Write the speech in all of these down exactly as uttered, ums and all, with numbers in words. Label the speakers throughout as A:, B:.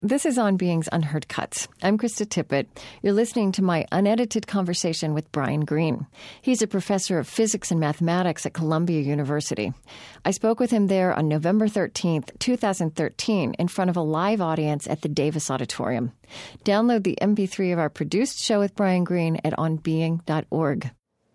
A: This is On Being's Unheard Cuts. I'm Krista Tippett. You're listening to my unedited conversation with Brian Greene. He's a professor of physics and mathematics at Columbia University. I spoke with him there on November thirteenth, twenty thirteen, in front of a live audience at the Davis Auditorium. Download the M P three of our produced show with Brian Greene at on being dot org.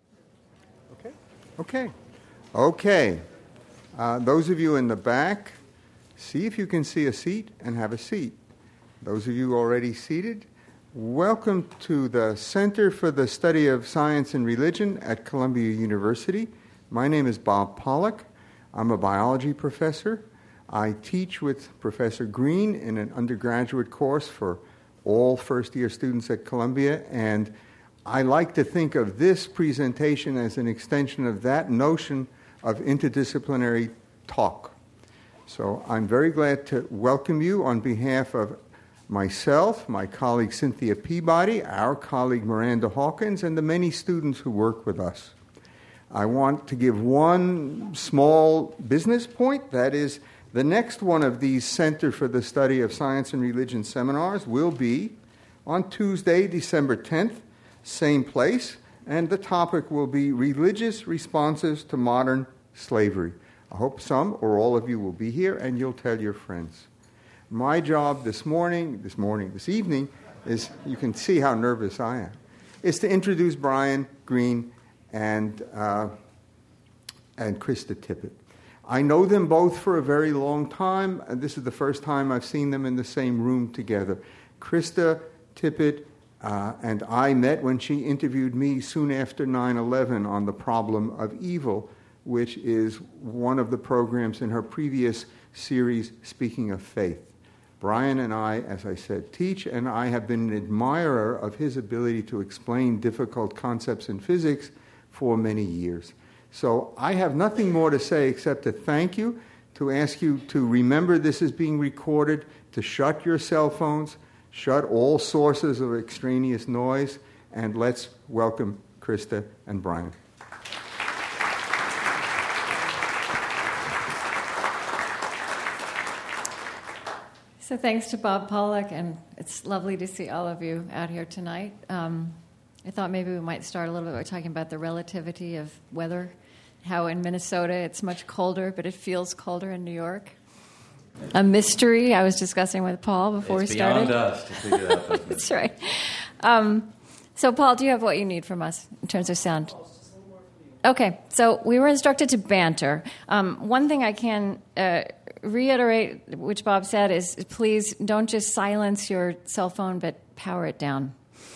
B: Okay. Okay. Okay. Uh, those of you in the back, see if you can see a seat and have a seat. Those of you already seated, welcome to the Center for the Study of Science and Religion at Columbia University. My name is Bob Pollack. I'm a biology professor. I teach with Professor Greene in an undergraduate course for all first-year students at Columbia, and I like to think of this presentation as an extension of that notion of interdisciplinary talk. So I'm very glad to welcome you on behalf of myself, my colleague Cynthia Peabody, our colleague Miranda Hawkins, and the many students who work with us. I want to give one small business point. That is, the next one of these Center for the Study of Science and Religion seminars will be on Tuesday, December tenth, same place, and the topic will be Religious Responses to Modern Slavery. I hope some or all of you will be here, and you'll tell your friends. My job this morning, this morning, this evening, is, you can see how nervous I am, is to introduce Brian Greene and, uh, and Krista Tippett. I know them both for a very long time, and this is the first time I've seen them in the same room together. Krista Tippett uh, and I met when she interviewed me soon after nine eleven on the problem of evil, which is one of the programs in her previous series, Speaking of Faith. Brian and I, as I said, teach, and I have been an admirer of his ability to explain difficult concepts in physics for many years. So I have nothing more to say except to thank you, to ask you to remember this is being recorded, to shut your cell phones, shut all sources of extraneous noise, and let's welcome Krista and Brian.
A: So thanks to Bob Pollack, and it's lovely to see all of you out here tonight. Um, I thought maybe we might start a little bit by talking about the relativity of weather, how in Minnesota it's much colder, but it feels colder in New York. A mystery I was discussing with Paul before
C: it's
A: we started.
C: It's beyond us to figure out those
A: That's right. Um, so, Paul, do you have what you need from us in terms of sound? Okay, so we were instructed to banter. Um, one thing I can uh, reiterate, which Bob said, is please don't just silence your cell phone, but power it down.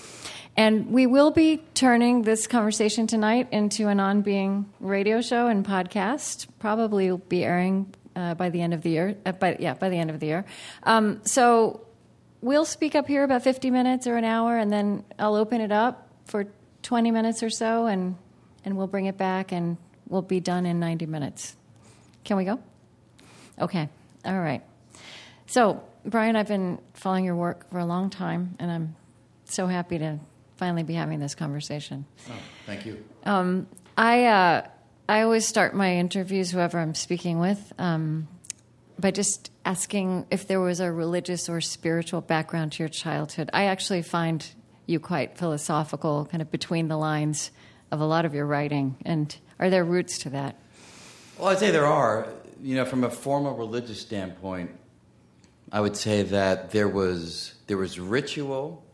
A: And we will be turning this conversation tonight into an On Being radio show and podcast. Probably will be airing uh, by the end of the year. Uh, by, yeah, by the end of the year. Um, so we'll speak up here about fifty minutes or an hour, and then I'll open it up for twenty minutes or so, and and we'll bring it back, and we'll be done in ninety minutes. Can we go? Okay. All right. So, Brian, I've been following your work for a long time, and I'm so happy to finally be having this conversation.
C: Oh, thank you.
A: Um, I uh, I always start my interviews, whoever I'm speaking with, um, by just asking if there was a religious or spiritual background to your childhood. I actually find you quite philosophical, kind of between the lines of a lot of your writing. And are there roots to that?
C: Well, I'd say there are. You know, from a formal religious standpoint, I would say that there was there was ritual,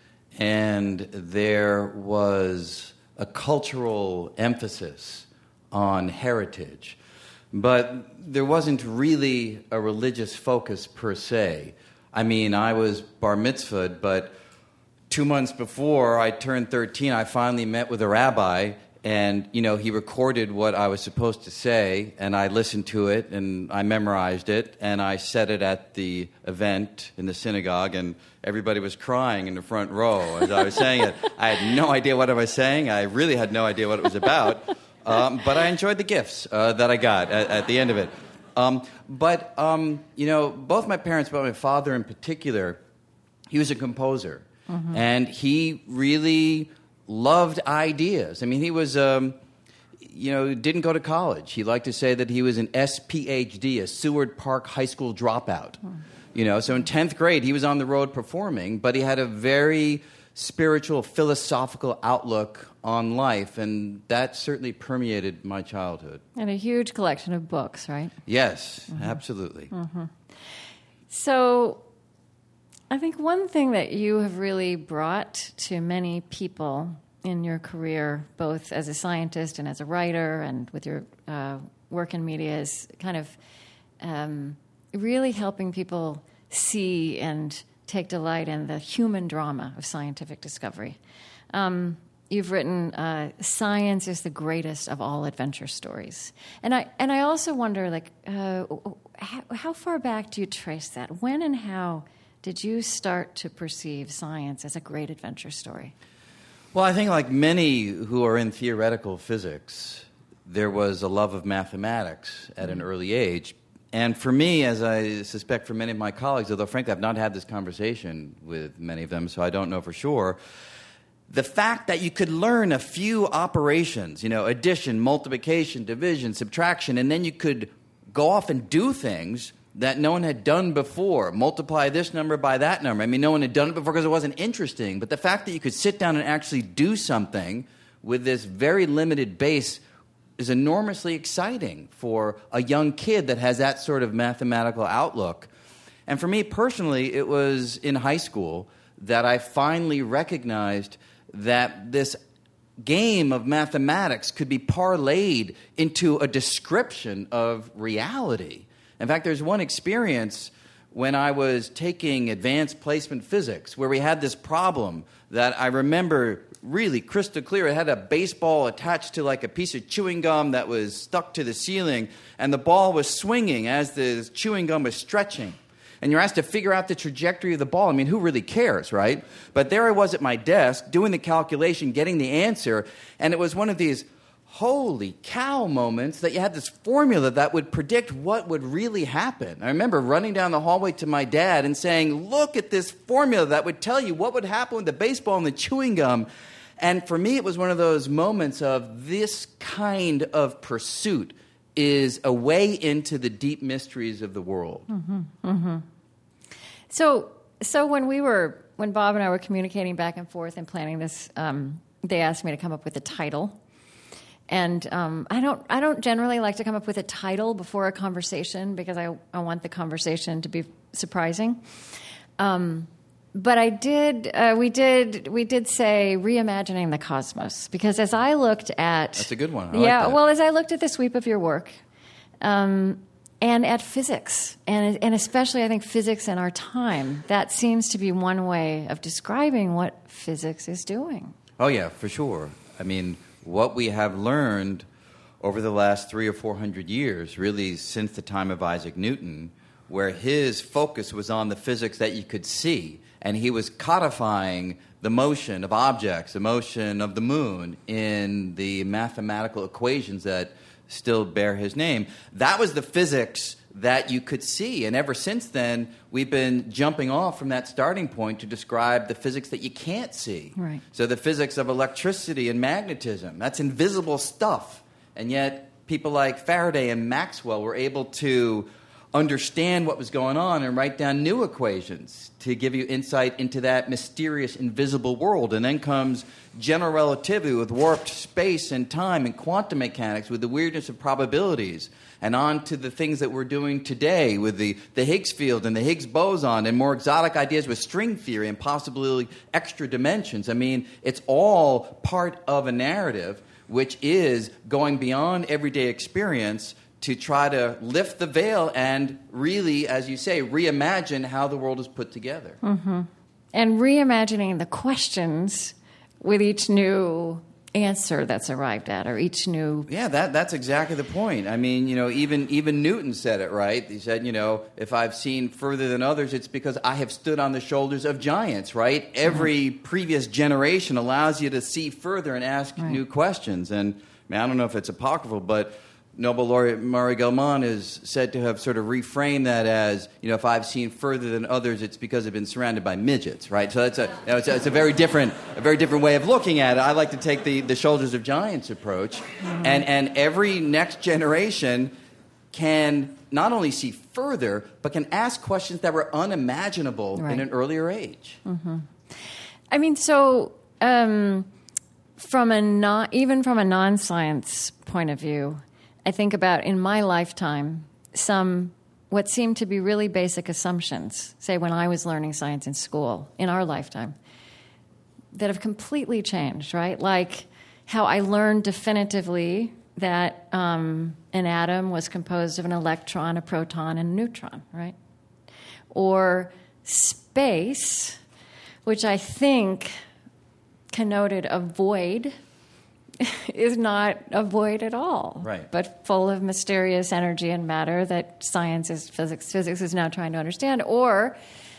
C: and there was a cultural emphasis on heritage. But there wasn't really a religious focus per se. I mean, I was bar mitzvahed, but two months before I turned thirteen, I finally met with a rabbi, and, you know, he recorded what I was supposed to say, and I listened to it, and I memorized it, and I said it at the event in the synagogue, and everybody was crying in the front row as I was saying it. I had no idea what I was saying. I really had no idea what it was about, um, but I enjoyed the gifts uh, that I got at, at the end of it. Um, but, um, you know, both my parents, but my father in particular, he was a composer, mm-hmm. and he really loved ideas. I mean, he was, um, you know, didn't go to college. He liked to say that he was an S P H D, a Seward Park High School dropout. Hmm. You know, so in tenth grade, he was on the road performing, but he had a very spiritual, philosophical outlook on life, and that certainly permeated my childhood.
A: And a huge collection of books, right?
C: Yes, mm-hmm. absolutely.
A: Mm-hmm. So I think one thing that you have really brought to many people in your career, both as a scientist and as a writer and with your uh, work in media, is kind of um, really helping people see and take delight in the human drama of scientific discovery. Um, you've written, uh, "Science is the greatest of all adventure stories," and I and I also wonder, like, uh, how, how far back do you trace that? When and how did you start to perceive science as a great adventure story?
C: Well, I think, like many who are in theoretical physics, there was a love of mathematics at an early age. And for me, as I suspect for many of my colleagues, although frankly I've not had this conversation with many of them, so I don't know for sure, the fact that you could learn a few operations, you know, addition, multiplication, division, subtraction, and then you could go off and do things that no one had done before, multiply this number by that number. I mean, no one had done it before because it wasn't interesting, but the fact that you could sit down and actually do something with this very limited base is enormously exciting for a young kid that has that sort of mathematical outlook. And for me personally, it was in high school that I finally recognized that this game of mathematics could be parlayed into a description of reality. In fact, there's one experience when I was taking advanced placement physics where we had this problem that I remember really crystal clear. It had a baseball attached to like a piece of chewing gum that was stuck to the ceiling, and the ball was swinging as the chewing gum was stretching. And you're asked to figure out the trajectory of the ball. I mean, who really cares, right? But there I was at my desk doing the calculation, getting the answer, and it was one of these holy cow moments that you had this formula that would predict what would really happen. I remember running down the hallway to my dad and saying, look at this formula that would tell you what would happen with the baseball and the chewing gum. And for me, it was one of those moments of this kind of pursuit is a way into the deep mysteries of the world.
A: Mm-hmm, mm-hmm. So, so when we were, when Bob and I were communicating back and forth and planning this, um, they asked me to come up with a title. And um, I don't I don't generally like to come up with a title before a conversation because I, I want the conversation to be surprising. Um, but I did uh, we did we did say reimagining the cosmos, because as I looked at
C: That's a good one. I
A: yeah,
C: like that.
A: Well, as I looked at the sweep of your work, um, and at physics, and and especially I think physics in our time, that seems to be one way of describing what physics is doing.
C: Oh yeah, for sure. I mean, what we have learned over the last three or four hundred years, really since the time of Isaac Newton, where his focus was on the physics that you could see, and he was codifying the motion of objects, the motion of the moon, in the mathematical equations that still bear his name. That was the physics that you could see. And ever since then, we've been jumping off from that starting point to describe the physics that you can't see.
A: Right.
C: So the physics of electricity and magnetism, that's invisible stuff. And yet people like Faraday and Maxwell were able to understand what was going on and write down new equations to give you insight into that mysterious, invisible world. And then comes general relativity with warped space and time, and quantum mechanics with the weirdness of probabilities, and on to the things that we're doing today with the, the Higgs field and the Higgs boson, and more exotic ideas with string theory and possibly extra dimensions. I mean, it's all part of a narrative which is going beyond everyday experience to try to lift the veil and really, as you say, reimagine how the world is put together.
A: Mm-hmm. And reimagining the questions with each new answer that's arrived at, or each new...
C: Yeah, that that's exactly the point. I mean, you know, even even Newton said it, right? He said, you know, if I've seen further than others, it's because I have stood on the shoulders of giants, right? Every mm-hmm. previous generation allows you to see further and ask right. new questions. And, I mean, I don't know if it's apocryphal, but Nobel laureate Murray Gell-Mann is said to have sort of reframed that as, you know, if I've seen further than others, it's because I've been surrounded by midgets, right? So that's a, you know, it's a, it's a very different, a very different way of looking at it. I like to take the, the shoulders of giants approach, mm-hmm. and and every next generation can not only see further, but can ask questions that were unimaginable
A: right.
C: in an earlier age.
A: Mm-hmm. I mean, so um, from a non, even from a non-science point of view, I think about in my lifetime some what seemed to be really basic assumptions, say when I was learning science in school, in our lifetime, that have completely changed, right? Like how I learned definitively that um, an atom was composed of an electron, a proton, and a neutron, right? Or space, which I think connoted a void, is not a void at all,
C: right?
A: But full of mysterious energy and matter that science is physics. Physics is now trying to understand, or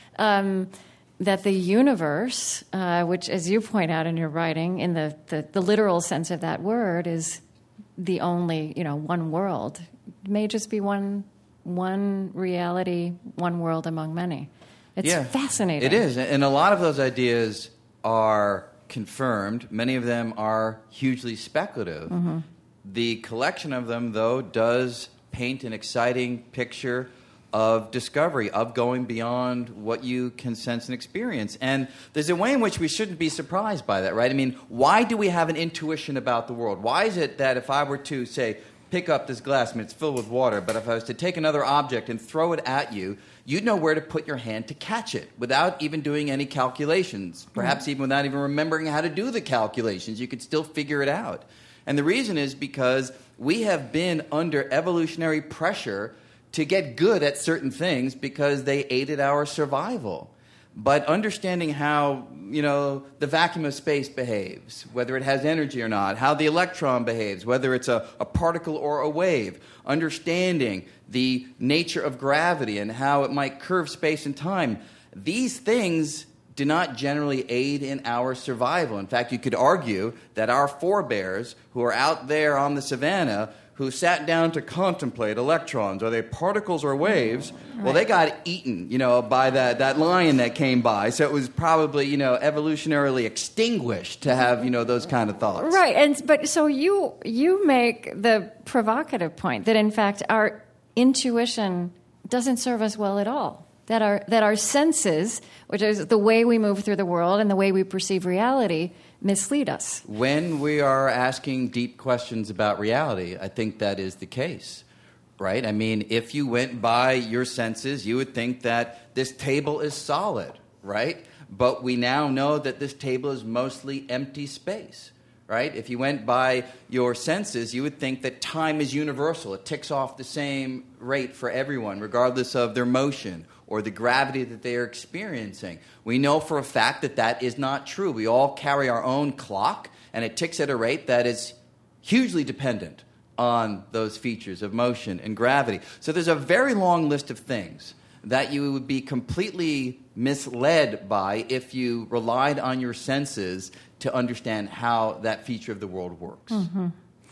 A: um, that the universe, uh, which, as you point out in your writing, in the, the the literal sense of that word, is the only, you know, one world. It may just be one one reality, one world among many. It's
C: yeah,
A: fascinating.
C: It is, and a lot of those ideas are confirmed. Many of them are hugely speculative. Mm-hmm. The collection of them, though, does paint an exciting picture of discovery, of going beyond what you can sense and experience. And there's a way in which we shouldn't be surprised by that, right? I mean, why do we have an intuition about the world? Why is it that if I were to, say, pick up this glass, I mean, it's filled with water, but if I was to take another object and throw it at you, you'd know where to put your hand to catch it without even doing any calculations, perhaps mm-hmm. even without even remembering how to do the calculations. You could still figure it out. And the reason is because we have been under evolutionary pressure to get good at certain things because they aided our survival. But understanding how, you know, the vacuum of space behaves, whether it has energy or not, how the electron behaves, whether it's a, a particle or a wave, understanding the nature of gravity and how it might curve space and time, these things do not generally aid in our survival. In fact, you could argue that our forebears who are out there on the savannah who sat down to contemplate electrons, are they particles or waves? Right. Well, they got eaten, you know, by that, that lion that came by. So it was probably, you know, evolutionarily extinguished to have, you know, those kind of thoughts.
A: Right. And but so you you make the provocative point that in fact our intuition doesn't serve us well at all. That our that our senses, which is the way we move through the world and the way we perceive reality, mislead us.
C: When we are asking deep questions about reality, I think that is the case, right? I mean, if you went by your senses, you would think that this table is solid, right? But we now know that this table is mostly empty space, right? If you went by your senses, you would think that time is universal. It ticks off the same rate for everyone, regardless of their motion or the gravity that they are experiencing. We know for a fact that that is not true. We all carry our own clock, and it ticks at a rate that is hugely dependent on those features of motion and gravity. So there's a very long list of things that you would be completely misled by if you relied on your senses to understand how that feature of the world works.
A: Mm-hmm.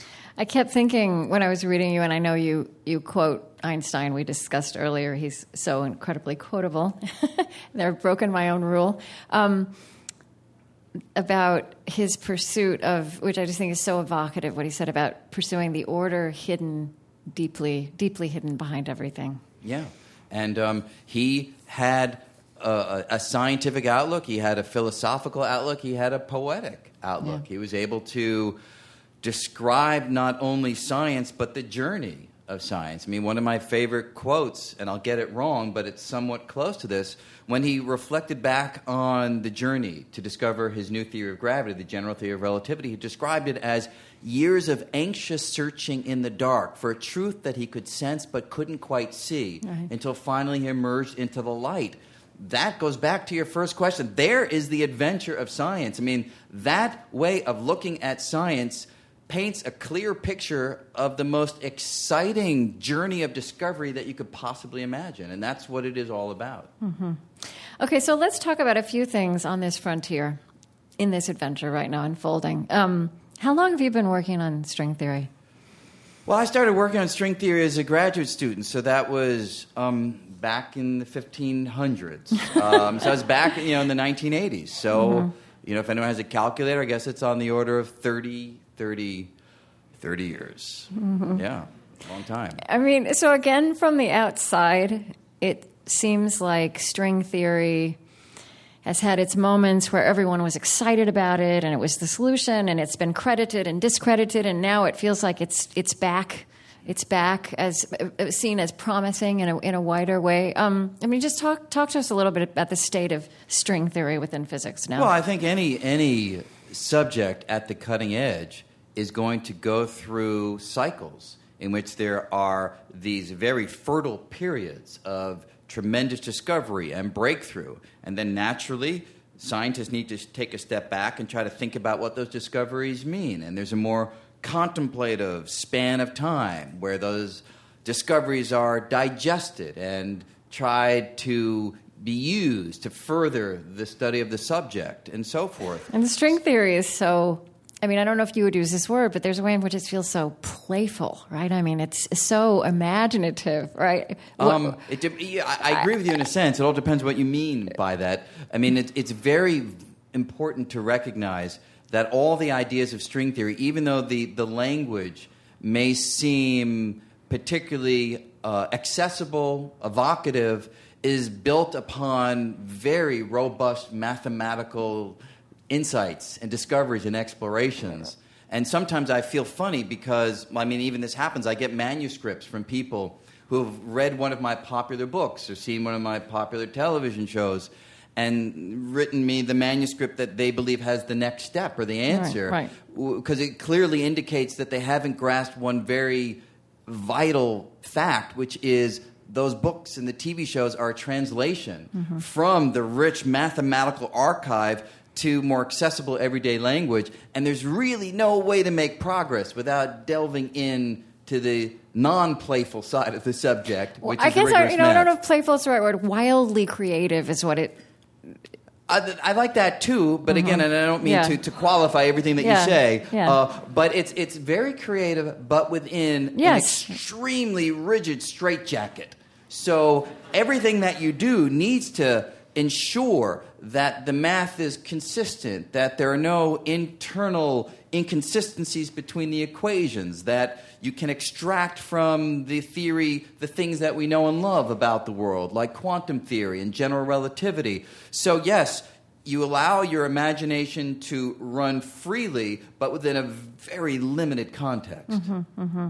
A: I kept thinking when I was reading you, and I know you, you quote Einstein, we discussed earlier, he's so incredibly quotable. I've broken my own rule. Um, about his pursuit of, which I just think is so evocative, what he said about pursuing the order hidden deeply, deeply hidden behind everything.
C: Yeah. And um, he had a, a scientific outlook, he had a philosophical outlook, he had a poetic outlook. Yeah. He was able to describe not only science, but the journey of science. I mean, one of my favorite quotes, and I'll get it wrong, but it's somewhat close to this, when he reflected back on the journey to discover his new theory of gravity, the general theory of relativity, he described it as years of anxious searching in the dark for a truth that he could sense but couldn't quite see, right, until finally he emerged into the light. That goes back to your first question. There is the adventure of science. I mean, that way of looking at science paints a clear picture of the most exciting journey of discovery that you could possibly imagine. And that's what it is all about.
A: Mm-hmm. Okay, so let's talk about a few things on this frontier, in this adventure right now unfolding. Um, how long have you been working on string theory?
C: Well, I started working on string theory as a graduate student, so that was um, back in the fifteen hundreds. um, so I was back, you know, in the nineteen eighties. So, mm-hmm. you know, if anyone has a calculator, I guess it's on the order of thirty, thirty, thirty years. Mm-hmm. Yeah. long time.
A: I mean, so again, from the outside, it seems like string theory has had its moments where everyone was excited about it, and it was the solution, and it's been credited and discredited, and now it feels like it's it's back. It's back as uh, seen as promising in a in a wider way. Um, I mean, just talk talk to us a little bit about the state of string theory within physics now.
C: Well, I think any any subject at the cutting edge is going to go through cycles in which there are these very fertile periods of tremendous discovery and breakthrough, and then naturally scientists need to take a step back and try to think about what those discoveries mean. And there's a more contemplative span of time where those discoveries are digested and tried to be used to further the study of the subject and so forth.
A: And the string theory is so, I mean, I don't know if you would use this word, but there's a way in which it feels so playful, right? I mean, it's so imaginative, right?
C: Um, it, yeah, I, I agree with you in a sense. It all depends what you mean by that. I mean, it, it's very important to recognize that all the ideas of string theory, even though the, the language may seem particularly uh, accessible, evocative, is built upon very robust mathematical insights and discoveries and explorations. And sometimes I feel funny because, I mean, even this happens. I get manuscripts from people who have read one of my popular books or seen one of my popular television shows and written me the manuscript that they believe has the next step or the answer,
A: right,
C: because right. it clearly indicates that they haven't grasped one very vital fact, which is those books and the T V shows are a translation mm-hmm. from the rich mathematical archive to more accessible everyday language, and there's really no way to make progress without delving in to the non-playful side of the subject, which
A: well,
C: is
A: I guess I, you know,
C: math.
A: I don't know if playful is the right word. Wildly creative is what it.
C: I, I like that too, but
A: mm-hmm.
C: again, and I don't mean
A: yeah.
C: to, to qualify everything that
A: yeah.
C: you say.
A: Yeah.
C: Uh, but it's it's very creative, but within
A: yes.
C: an extremely rigid straitjacket. So everything that you do needs to ensure that the math is consistent, that there are no internal inconsistencies between the equations, that you can extract from the theory the things that we know and love about the world, like quantum theory and general relativity. So yes, you allow your imagination to run freely, but within a very limited context.
A: Mm-hmm, mm-hmm.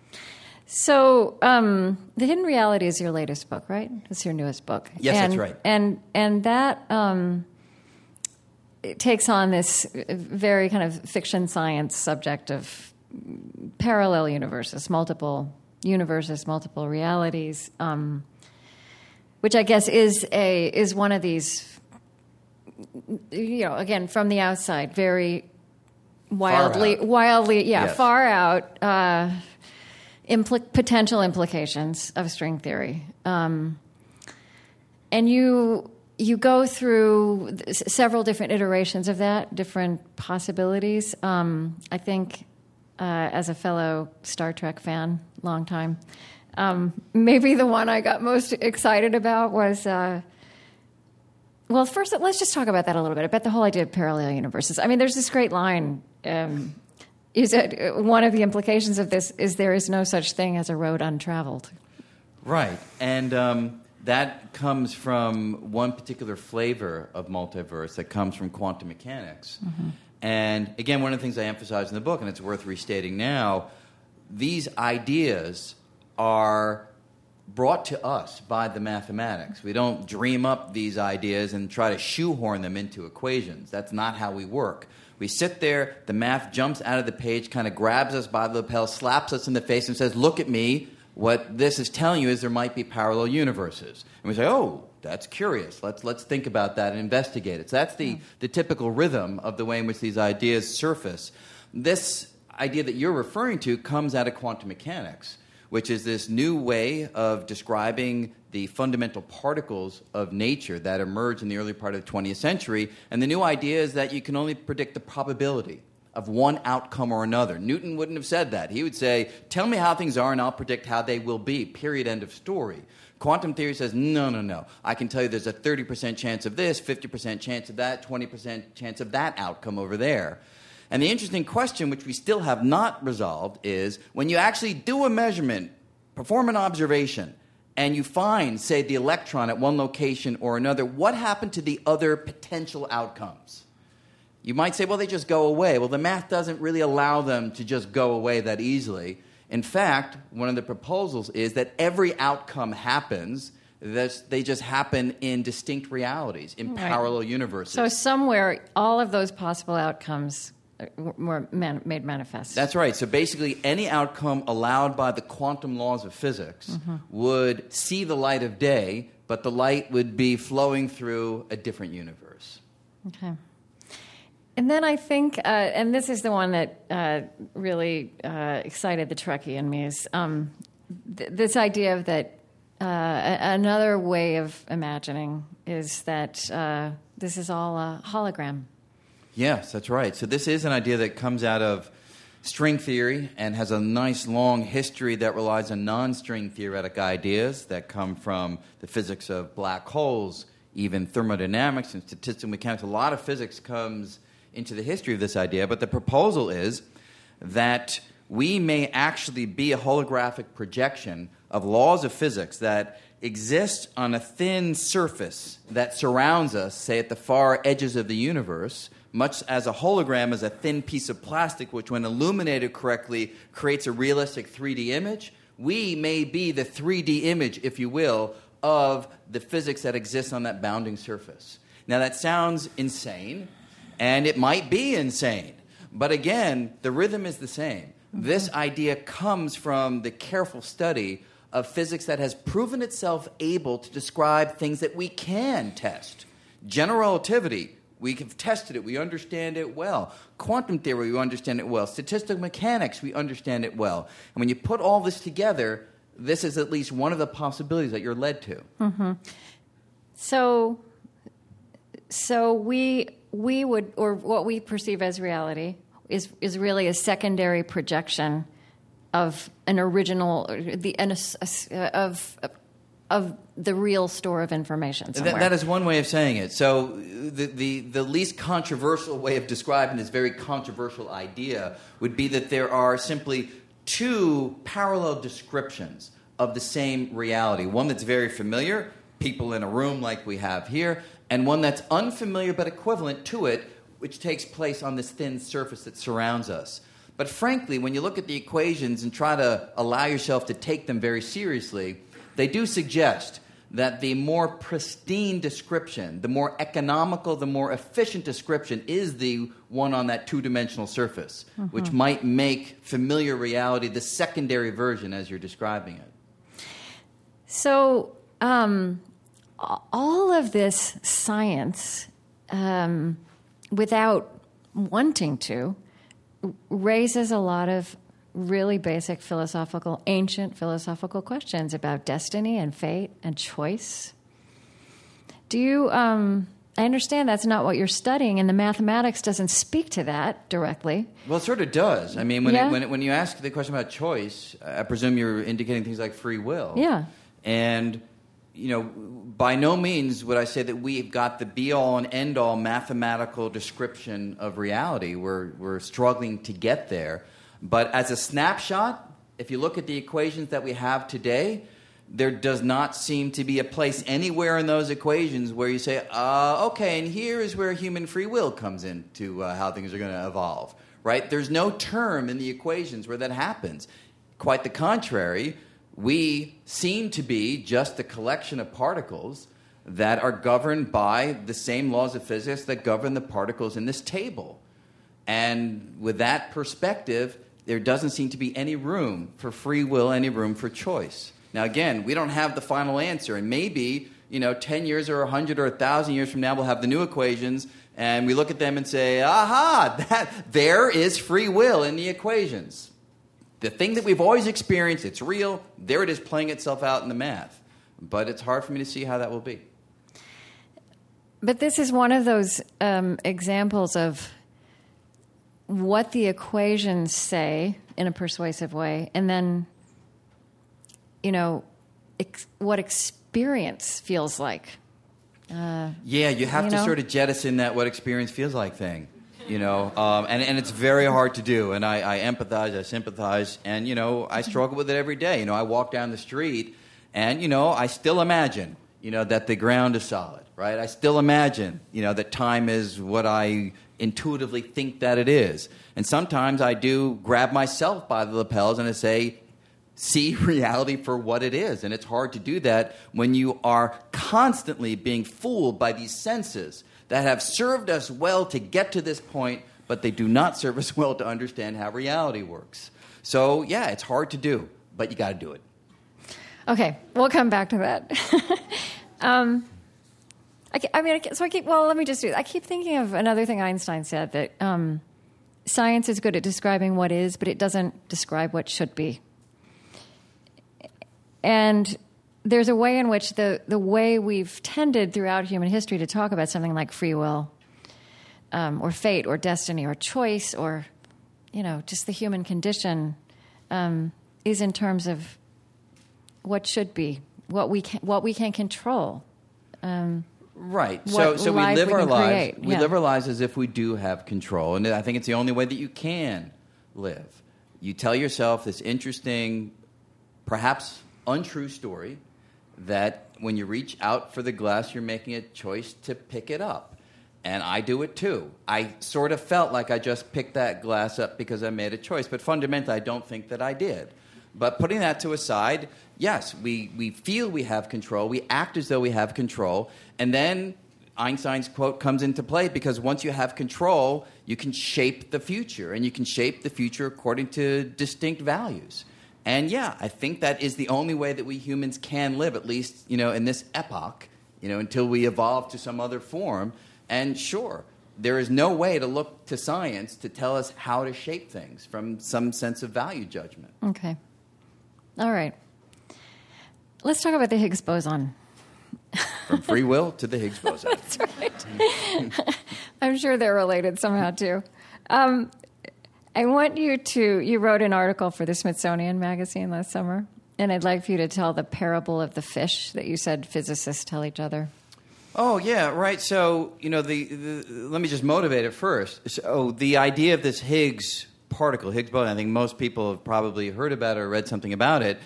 A: So, um, The Hidden Reality is your latest book, right? It's your newest book.
C: Yes,
A: and,
C: that's right.
A: And and that um, it takes on this very kind of fiction science subject of parallel universes, multiple universes, multiple realities, um, which I guess is a is one of these, you know, again from the outside, very wildly, wildly, yeah,
C: yes.
A: far out. Uh, Impl- potential implications of string theory, um, and you you go through th- several different iterations of that, different possibilities. Um, I think, uh, as a fellow Star Trek fan, long time, um, maybe the one I got most excited about was. Uh, well, first, let's just talk about that a little bit. About the whole idea of parallel universes. I mean, there's this great line. Um, You said one of the implications of this is there is no such thing as a road untraveled.
C: Right. And um, that comes from one particular flavor of multiverse that comes from quantum mechanics. Mm-hmm. And again, one of the things I emphasize in the book, and it's worth restating now, these ideas are brought to us by the mathematics. We don't dream up these ideas and try to shoehorn them into equations. That's not how we work. We sit there, the math jumps out of the page, kind of grabs us by the lapel, slaps us in the face, and says, look at me. What this is telling you is there might be parallel universes. And we say, oh, that's curious. Let's let's think about that and investigate it. So that's the, the typical rhythm of the way in which these ideas surface. This idea that you're referring to comes out of quantum mechanics, which is this new way of describing the fundamental particles of nature that emerged in the early part of the twentieth century. And the new idea is that you can only predict the probability of one outcome or another. Newton wouldn't have said that. He would say, tell me how things are and I'll predict how they will be, period, end of story. Quantum theory says, no, no, no. I can tell you there's a thirty percent chance of this, fifty percent chance of that, twenty percent chance of that outcome over there. And the interesting question, which we still have not resolved, is when you actually do a measurement, perform an observation, and you find, say, the electron at one location or another, what happened to the other potential outcomes? You might say, well, they just go away. Well, the math doesn't really allow them to just go away that easily. In fact, one of the proposals is that every outcome happens, that they just happen in distinct realities, in right. parallel universes.
A: So somewhere, all of those possible outcomes were man- made manifest.
C: That's right. So basically, any outcome allowed by the quantum laws of physics mm-hmm. would see the light of day, but the light would be flowing through a different universe.
A: Okay. And then I think, uh, and this is the one that uh, really uh, excited the Trekkie in me, is um, th- this idea of that uh, a- another way of imagining is that uh, this is all a hologram.
C: Yes, that's right. So this is an idea that comes out of string theory and has a nice long history that relies on non-string theoretic ideas that come from the physics of black holes, even thermodynamics and statistical mechanics. A lot of physics comes into the history of this idea, but the proposal is that we may actually be a holographic projection of laws of physics that exist on a thin surface that surrounds us, say at the far edges of the universe, much as a hologram is a thin piece of plastic which, when illuminated correctly, creates a realistic three D image. We may be the three D image, if you will, of the physics that exists on that bounding surface. Now, that sounds insane, and it might be insane. But again, the rhythm is the same. Mm-hmm. This idea comes from the careful study of physics that has proven itself able to describe things that we can test. General relativity, we have tested it. We understand it well. Quantum theory, we understand it well. Statistical mechanics, we understand it well. And when you put all this together, this is at least one of the possibilities that you're led to.
A: Mm-hmm. So, so we we would, or what we perceive as reality, is is really a secondary projection of an original, the an, of of the real store of information somewhere.
C: That, that is one way of saying it. So the, the the least controversial way of describing this very controversial idea would be that there are simply two parallel descriptions of the same reality. One that's very familiar, people in a room like we have here, and one that's unfamiliar but equivalent to it, which takes place on this thin surface that surrounds us. But frankly, when you look at the equations and try to allow yourself to take them very seriously, they do suggest that the more pristine description, the more economical, the more efficient description is the one on that two-dimensional surface, mm-hmm. which might make familiar reality the secondary version as you're describing it.
A: So um, all of this science, um, without wanting to, raises a lot of really basic philosophical, ancient philosophical questions about destiny and fate and choice. Do you, um, I understand that's not what you're studying, and the mathematics doesn't speak to that directly.
C: Well, it sort of does. I mean, when,
A: yeah.
C: it, when, it, when you ask the question about choice, I presume you're indicating things like free will.
A: Yeah.
C: And, you know, by no means would I say that we've got the be-all and end-all mathematical description of reality. We're, we're struggling to get there. But as a snapshot, if you look at the equations that we have today, there does not seem to be a place anywhere in those equations where you say, uh, okay, and here is where human free will comes into uh, how things are going to evolve, right? There's no term in the equations where that happens. Quite the contrary, we seem to be just a collection of particles that are governed by the same laws of physics that govern the particles in this table. And with that perspective, there doesn't seem to be any room for free will, any room for choice. Now, again, we don't have the final answer, and maybe, you know, ten years or one hundred or one thousand years from now, we'll have the new equations, and we look at them and say, aha, that, there is free will in the equations. The thing that we've always experienced, it's real, there it is playing itself out in the math. But it's hard for me to see how that will be.
A: But this is one of those um, examples of what the equations say in a persuasive way, and then, you know, ex- what experience feels like. Uh,
C: yeah, you have
A: you
C: to
A: know?
C: sort of jettison that what experience feels like thing. You know, um, and, and it's very hard to do. And I, I empathize, I sympathize, and, you know, I struggle with it every day. You know, I walk down the street, and, you know, I still imagine, you know, that the ground is solid, right? I still imagine, you know, that time is what I intuitively think that it is. And sometimes I do grab myself by the lapels and I say, see reality for what it is. And it's hard to do that when you are constantly being fooled by these senses that have served us well to get to this point, but they do not serve us well to understand how reality works. So, yeah, it's hard to do, but you got to do it.
A: Okay, we'll come back to that. um, I, I mean, so I keep, well, let me just do it. I keep thinking of another thing Einstein said, that um, science is good at describing what is, but it doesn't describe what should be. And there's a way in which the, the way we've tended throughout human history to talk about something like free will um, or fate or destiny or choice or, you know, just the human condition um, is in terms of what should be, what we can, what we can control. Um,
C: right. So so we live
A: we
C: our lives
A: create.
C: we
A: yeah.
C: live our lives as if we do have control. And I think it's the only way that you can live. You tell yourself this interesting, perhaps untrue story that when you reach out for the glass, you're making a choice to pick it up. And I do it too. I sort of felt like I just picked that glass up because I made a choice, but fundamentally I don't think that I did. But putting that to aside, yes, we, we feel we have control. We act as though we have control. And then Einstein's quote comes into play, because once you have control, you can shape the future, and you can shape the future according to distinct values. And yeah, I think that is the only way that we humans can live, at least, you know, in this epoch, you know, until we evolve to some other form. And sure, there is no way to look to science to tell us how to shape things from some sense of value judgment.
A: Okay. All right. Let's talk about the Higgs boson.
C: From free will to the Higgs boson.
A: That's right. I'm sure they're related somehow, too. Um, I want you to, you wrote an article for the Smithsonian Magazine last summer, and I'd like for you to tell the parable of the fish that you said physicists tell each other.
C: Oh, yeah, right. So, you know, the, the let me just motivate it first. So the idea of this Higgs particle, Higgs boson, I think most people have probably heard about it or read something about it,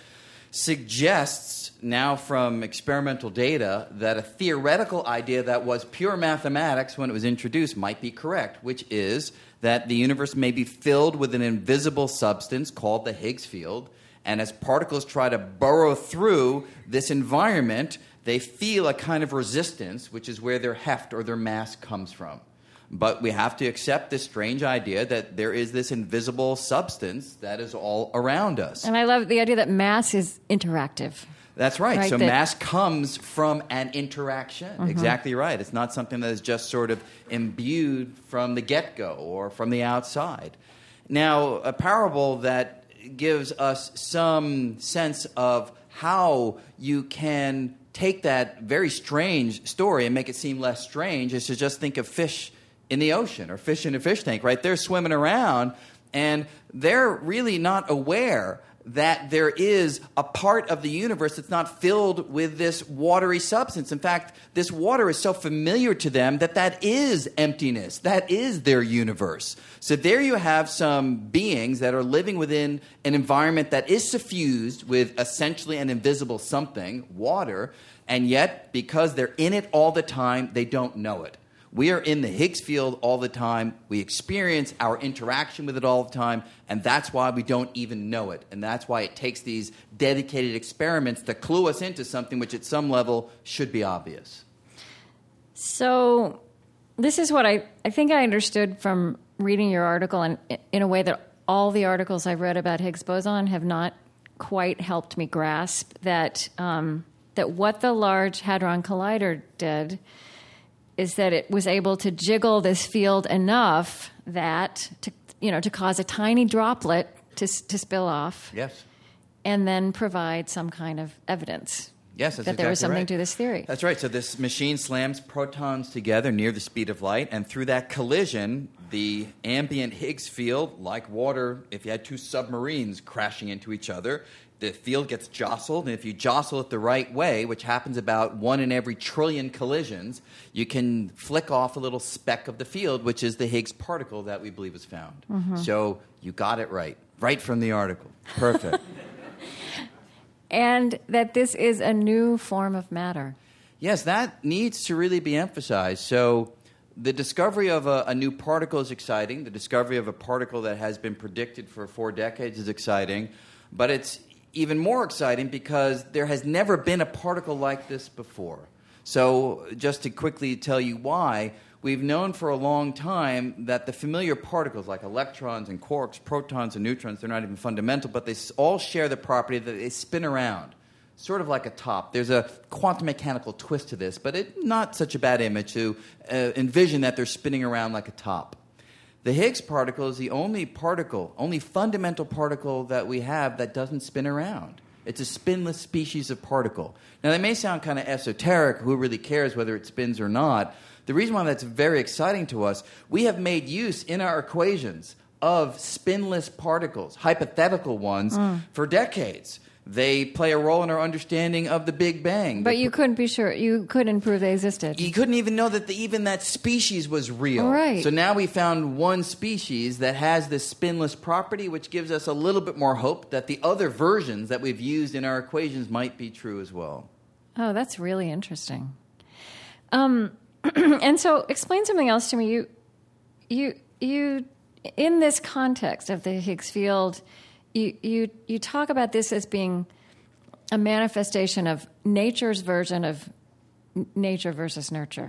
C: suggests now from experimental data that a theoretical idea that was pure mathematics when it was introduced might be correct, which is that the universe may be filled with an invisible substance called the Higgs field, and as particles try to burrow through this environment, they feel a kind of resistance, which is where their heft or their mass comes from. But we have to accept this strange idea that there is this invisible substance that is all around us.
A: And I love the idea that mass is interactive.
C: That's right.
A: right
C: so
A: that,
C: mass comes from an interaction. Mm-hmm. Exactly right. It's not something that is just sort of imbued from the get-go or from the outside. Now, a parable that gives us some sense of how you can take that very strange story and make it seem less strange is to just think of fish in the ocean or fish in a fish tank, right? They're swimming around, and they're really not aware that there is a part of the universe that's not filled with this watery substance. In fact, this water is so familiar to them that that is emptiness. That is their universe. So there you have some beings that are living within an environment that is suffused with essentially an invisible something, water, and yet, because they're in it all the time, they don't know it. We are in the Higgs field all the time. We experience our interaction with it all the time, and that's why we don't even know it. And that's why it takes these dedicated experiments to clue us into something which at some level should be obvious.
A: So this is what I, I think I understood from reading your article, and in a way that all the articles I've read about Higgs boson have not quite helped me grasp, that, um, that what the Large Hadron Collider did is that it was able to jiggle this field enough that to, you know, to cause a tiny droplet to to spill off.
C: Yes.
A: And then provide some kind of evidence.
C: Yes, that's
A: that there was
C: exactly
A: something
C: right.
A: to this theory.
C: That's right. So this machine slams protons together near the speed of light, and through that collision, the ambient Higgs field, like water, if you had two submarines crashing into each other, the field gets jostled, and if you jostle it the right way, which happens about one in every trillion collisions, you can flick off a little speck of the field, which is the Higgs particle that we believe was found. Mm-hmm. So you got it right, right from the article. Perfect.
A: And that this is a new form of matter.
C: Yes, that needs to really be emphasized. So the discovery of a, a new particle is exciting. The discovery of a particle that has been predicted for four decades is exciting. But it's even more exciting because there has never been a particle like this before. So just to quickly tell you why, we've known for a long time that the familiar particles like electrons and quarks, protons and neutrons, they're not even fundamental, but they all share the property that they spin around, sort of like a top. There's a quantum mechanical twist to this, but it's not such a bad image to uh, envision that they're spinning around like a top. The Higgs particle is the only particle, only fundamental particle that we have that doesn't spin around. It's a spinless species of particle. Now, that may sound kind of esoteric. Who really cares whether it spins or not? The reason why that's very exciting to us, we have made use in our equations of spinless particles, hypothetical ones, mm. for decades. They play a role in our understanding of the Big Bang.
A: But you couldn't be sure. You couldn't prove they existed.
C: You couldn't even know that the, even that species was real.
A: Right.
C: So now we found one species that has this spinless property, which gives us a little bit more hope that the other versions that we've used in our equations might be true as well.
A: Oh, that's really interesting. Um, and so explain something else to me. You, you, you, in this context of the Higgs field, You, you you talk about this as being a manifestation of nature's version of n- nature versus nurture.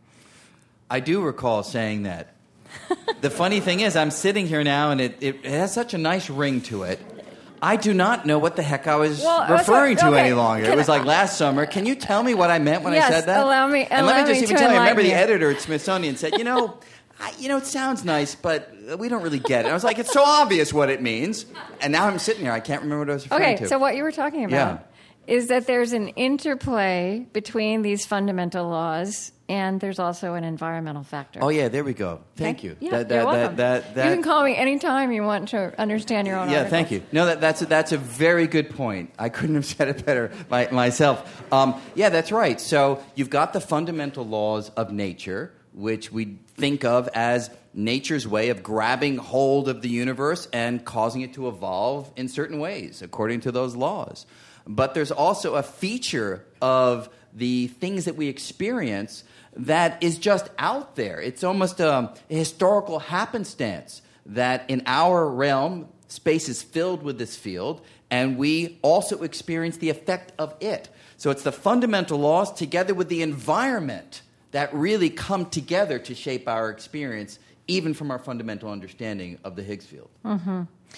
C: I do recall saying that. The funny thing is, I'm sitting here now, and it, it, it has such a nice ring to it. I do not know what the heck I was
A: well,
C: referring
A: what,
C: to
A: okay.
C: any longer.
A: Can
C: it was
A: I,
C: like last summer. Can you tell me what I meant when
A: yes,
C: I said that?
A: allow me.
C: And
A: allow
C: let me just
A: me
C: even
A: to
C: tell you, I remember the
A: you.
C: editor at Smithsonian said, you know, I, you know, it sounds nice, but we don't really get it. And I was like, it's so obvious what it means. And now I'm sitting here. I can't remember what I was referring
A: okay,
C: to.
A: Okay, so what you were talking about
C: yeah.
A: is that there's an interplay between these fundamental laws, and there's also an environmental factor.
C: Oh, yeah, there we go. Thank
A: okay.
C: you.
A: Yeah,
C: that, that,
A: you're welcome.
C: That, that, that,
A: you can call me anytime you want to understand your own
C: Yeah,
A: article.
C: thank you. No, that, that's, a, that's a very good point. I couldn't have said it better my, myself. Um, yeah, that's right. So you've got the fundamental laws of nature, which we think of as nature's way of grabbing hold of the universe and causing it to evolve in certain ways, according to those laws. But there's also a feature of the things that we experience that is just out there. It's almost a, a historical happenstance that in our realm, space is filled with this field, and we also experience the effect of it. So it's the fundamental laws together with the environment that really come together to shape our experience, even from our fundamental understanding of the Higgs field.
A: Mm-hmm.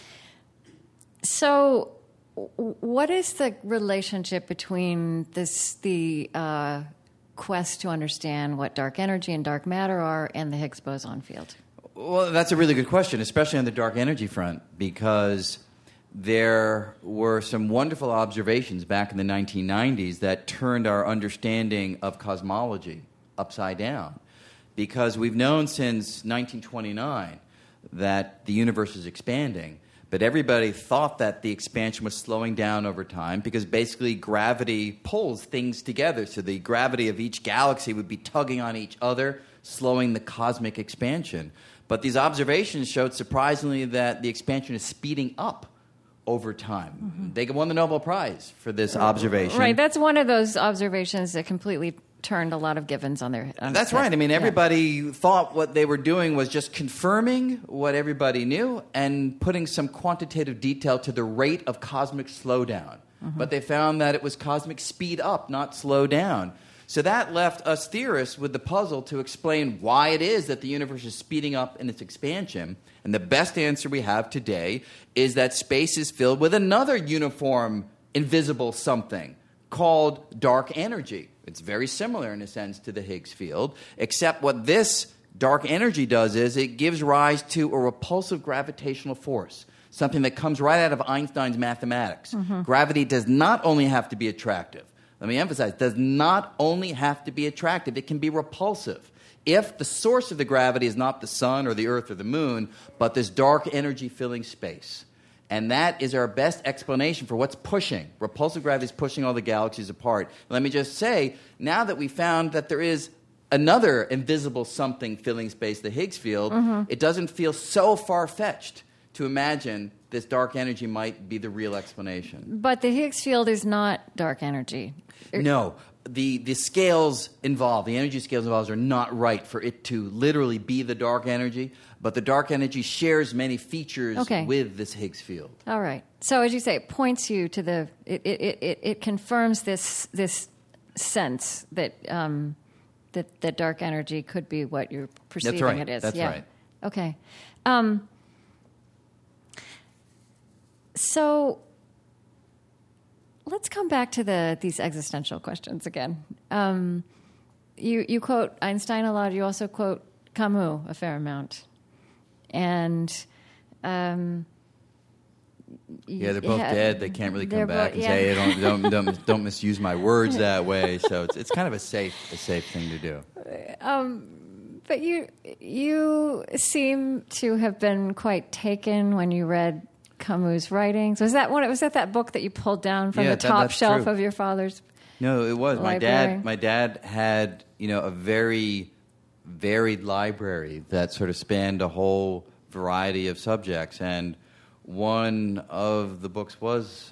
A: So what is the relationship between this the uh, quest to understand what dark energy and dark matter are and the Higgs boson field?
C: Well, that's a really good question, especially on the dark energy front, because there were some wonderful observations back in the nineteen nineties that turned our understanding of cosmology upside down. Because we've known since nineteen twenty-nine that the universe is expanding, but everybody thought that the expansion was slowing down over time because basically gravity pulls things together. So the gravity of each galaxy would be tugging on each other, slowing the cosmic expansion. But these observations showed surprisingly that the expansion is speeding up over time. Mm-hmm. They won the Nobel Prize for this observation.
A: Right, that's one of those observations that completely turned a lot of givens on their on
C: That's
A: their,
C: right. I mean, everybody
A: yeah.
C: thought what they were doing was just confirming what everybody knew and putting some quantitative detail to the rate of cosmic slowdown. Mm-hmm. But they found that it was cosmic speed up, not slow down. So that left us theorists with the puzzle to explain why it is that the universe is speeding up in its expansion. And the best answer we have today is that space is filled with another uniform, invisible something called dark energy. It's very similar in a sense to the Higgs field, except what this dark energy does is it gives rise to a repulsive gravitational force, something that comes right out of Einstein's mathematics. Mm-hmm. Gravity does not only have to be attractive. Let me emphasize, does not only have to be attractive, it can be repulsive. If the source of the gravity is not the sun or the earth or the moon, but this dark energy filling space. And that is our best explanation for what's pushing. Repulsive gravity is pushing all the galaxies apart. Let me just say, now that we found that there is another invisible something filling space, the Higgs field, mm-hmm. it doesn't feel so far-fetched to imagine this dark energy might be the real explanation.
A: But the Higgs field is not dark energy.
C: No. The, the scales involved, the energy scales involved are not right for it to literally be the dark energy, but the dark energy shares many features
A: okay.
C: with this Higgs field.
A: All right. So as you say, it points you to the, it, it, it, it confirms this this sense that, um, that that dark energy could be what you're perceiving
C: That's right.
A: it is.
C: That's
A: yeah.
C: right.
A: Okay. Um, so let's come back to the these existential questions again. Um, you you quote Einstein a lot. You also quote Camus a fair amount, and um,
C: yeah, they're both
A: yeah,
C: dead. They can't really come back
A: both,
C: and
A: yeah.
C: say, "Don't don't don't don't misuse my words that way." So it's it's kind of a safe a safe thing to do.
A: Um, but you you seem to have been quite taken when you read Camus' writings. Was that one? Was that that book that you pulled down from
C: Yeah,
A: the
C: that-
A: top
C: that's
A: shelf
C: true.
A: of your father's?
C: No, it was my
A: library?
C: dad. My dad had you know a very varied library that sort of spanned a whole variety of subjects, and one of the books was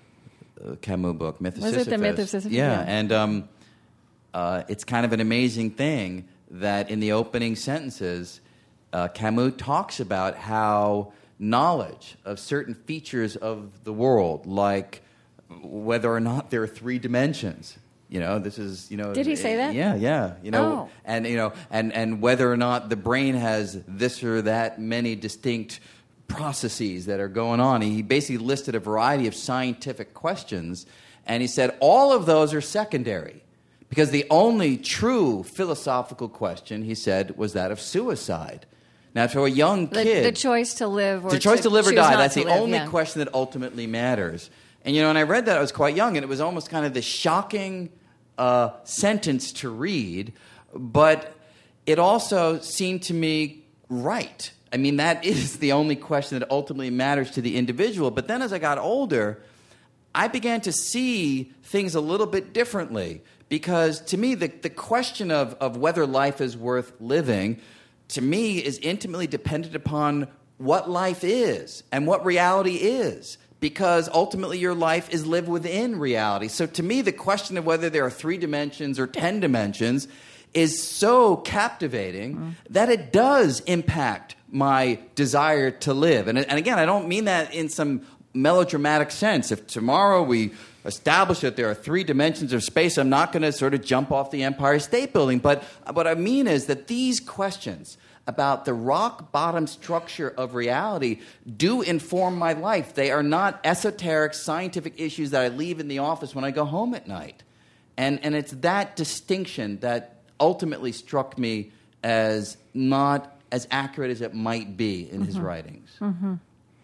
C: a Camus book, Myth of
A: Was
C: Sisyphus.
A: it the Myth of Sisyphus?
C: Yeah,
A: Yeah.
C: and um, uh, it's kind of an amazing thing that in the opening sentences, uh, Camus talks about how knowledge of certain features of the world, like whether or not there are three dimensions. You know, this is, you know...
A: Did he say that?
C: Yeah, yeah. You know,
A: Oh.
C: and, you know, and, and whether or not the brain has this or that many distinct processes that are going on. He basically listed a variety of scientific questions, and he said all of those are secondary, because the only true philosophical question, he said, was that of suicide. Now, to a young
A: The,
C: kid...
A: the choice to live or
C: the choice to, live or
A: choose
C: die,
A: not
C: that's
A: to
C: the
A: live,
C: only
A: yeah.
C: question that ultimately matters. And, you know, when I read that, I was quite young, and it was almost kind of this shocking uh, sentence to read, but it also seemed to me right. I mean, that is the only question that ultimately matters to the individual. But then as I got older, I began to see things a little bit differently, because to me, the, the question of, of whether life is worth living, to me, is intimately dependent upon what life is and what reality is, because ultimately your life is lived within reality. So to me, the question of whether there are three dimensions or ten dimensions is so captivating mm. that it does impact my desire to live. And, and again, I don't mean that in some melodramatic sense. If tomorrow we establish that there are three dimensions of space, I'm not going to sort of jump off the Empire State Building. But what I mean is that these questions about the rock-bottom structure of reality do inform my life. They are not esoteric scientific issues that I leave in the office when I go home at night. And, and it's that distinction that ultimately struck me as not as accurate as it might be in mm-hmm. his writings.
A: Mm-hmm.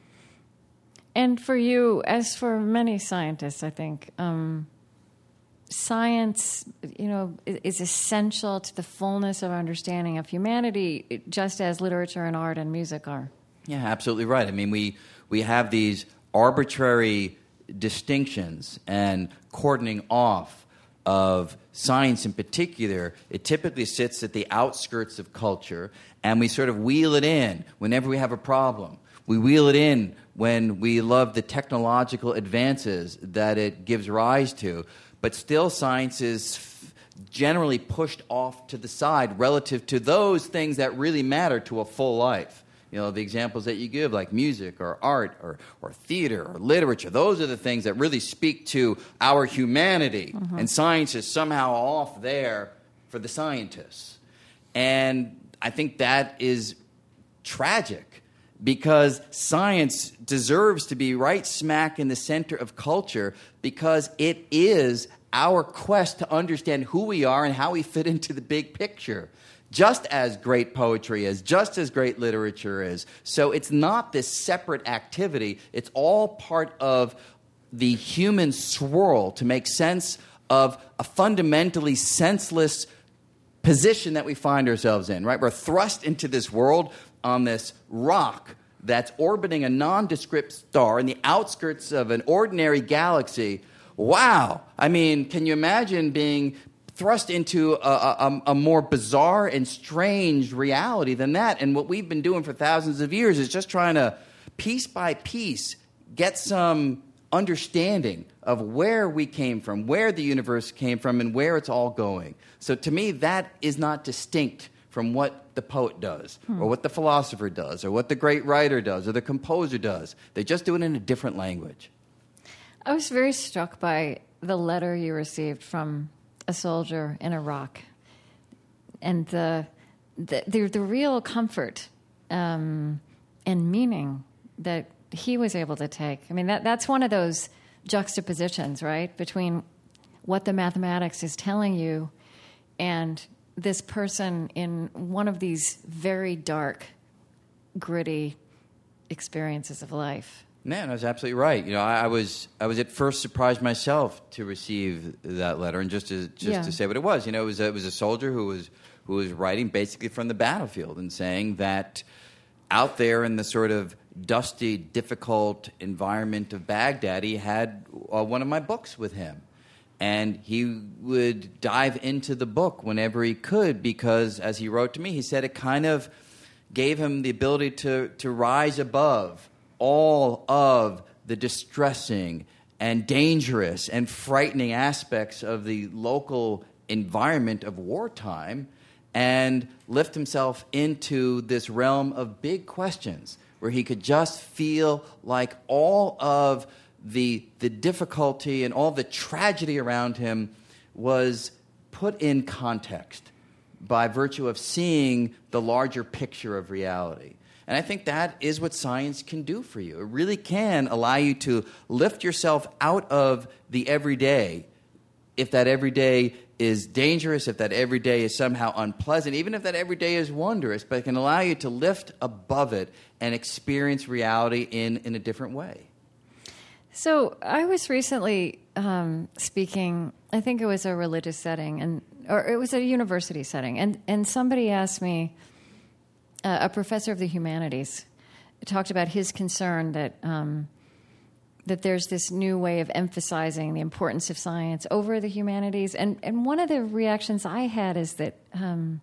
A: And for you, as for many scientists, I think, um, science, you know, is essential to the fullness of understanding of humanity, just as literature and art and music are.
C: Yeah, absolutely right. I mean, we we have these arbitrary distinctions and cordoning off of science in particular. It typically sits at the outskirts of culture, and we sort of wheel it in whenever we have a problem. We wheel it in when we love the technological advances that it gives rise to. But still, science is f- generally pushed off to the side relative to those things that really matter to a full life. You know, the examples that you give, like music or art or, or theater or literature, those are the things that really speak to our humanity. Mm-hmm. And science is somehow off there for the scientists. And I think that is tragic, because science deserves to be right smack in the center of culture, because it is our quest to understand who we are and how we fit into the big picture, just as great poetry is, just as great literature is. So it's not this separate activity. It's all part of the human swirl to make sense of a fundamentally senseless position that we find ourselves in, right? We're thrust into this world on this rock that's orbiting a nondescript star in the outskirts of an ordinary galaxy. Wow! I mean, can you imagine being thrust into a, a, a more bizarre and strange reality than that? And what we've been doing for thousands of years is just trying to, piece by piece, get some understanding of where we came from, where the universe came from, and where it's all going. So to me, that is not distinct from what the poet does, hmm. or what the philosopher does, or what the great writer does, or the composer does. They just do it in a different language.
A: I was very struck by the letter you received from a soldier in Iraq, and the the, the, the real comfort um, and meaning that he was able to take. I mean, that that's one of those juxtapositions, right, between what the mathematics is telling you and this person in one of these very dark, gritty experiences of life.
C: Man, I was absolutely right. You know, I, I was I was at first surprised myself to receive that letter, and just to just yeah. to say what it was. You know, it was a, it was a soldier who was who was writing basically from the battlefield and saying that out there in the sort of dusty, difficult environment of Baghdad, he had uh, one of my books with him. And he would dive into the book whenever he could because, as he wrote to me, he said it kind of gave him the ability to, to rise above all of the distressing and dangerous and frightening aspects of the local environment of wartime and lift himself into this realm of big questions where he could just feel like all of the the difficulty and all the tragedy around him was put in context by virtue of seeing the larger picture of reality. And I think that is what science can do for you. It really can allow you to lift yourself out of the everyday, if that everyday is dangerous, if that everyday is somehow unpleasant, even if that everyday is wondrous, but it can allow you to lift above it and experience reality in, in a different way.
A: So I was recently um, speaking, I think it was a religious setting, and or it was a university setting, and, and somebody asked me, uh, a professor of the humanities, talked about his concern that um, that there's this new way of emphasizing the importance of science over the humanities. And, and one of the reactions I had is that um,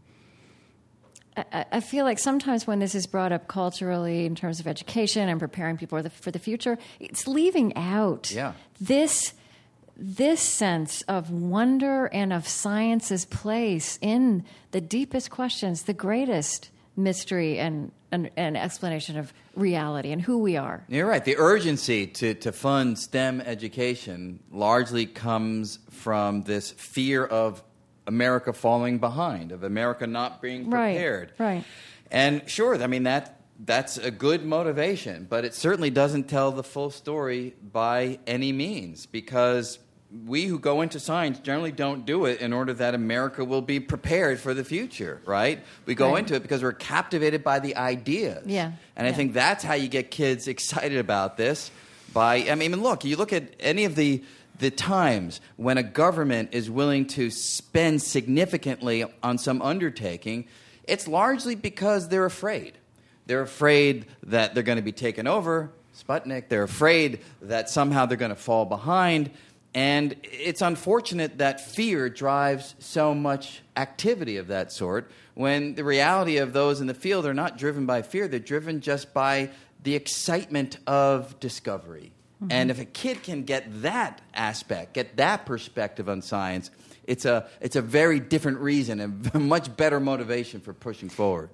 A: I, I feel like sometimes when this is brought up culturally in terms of education and preparing people for the, for the future, it's leaving out
C: yeah.
A: this this sense of wonder and of science's place in the deepest questions, the greatest mystery and an, an explanation of reality and who we are.
C: You're right. The urgency to, to fund STEM education largely comes from this fear of America falling behind, of America not being prepared.
A: Right, right.
C: And sure, I mean, that that's a good motivation, but it certainly doesn't tell the full story by any means, because we who go into science generally don't do it in order that America will be prepared for the future, right? We go
A: right.
C: into it because we're captivated by the ideas.
A: Yeah.
C: And I
A: yeah.
C: think that's how you get kids excited about this. By, I mean, look, you look at any of the, the times when a government is willing to spend significantly on some undertaking, it's largely because they're afraid. They're afraid that they're going to be taken over, Sputnik. They're afraid that somehow they're going to fall behind. And it's unfortunate that fear drives so much activity of that sort, when the reality of those in the field are not driven by fear. They're driven just by the excitement of discovery. Mm-hmm. And if a kid can get that aspect, get that perspective on science, it's a, it's a very different reason and a much better motivation for pushing forward.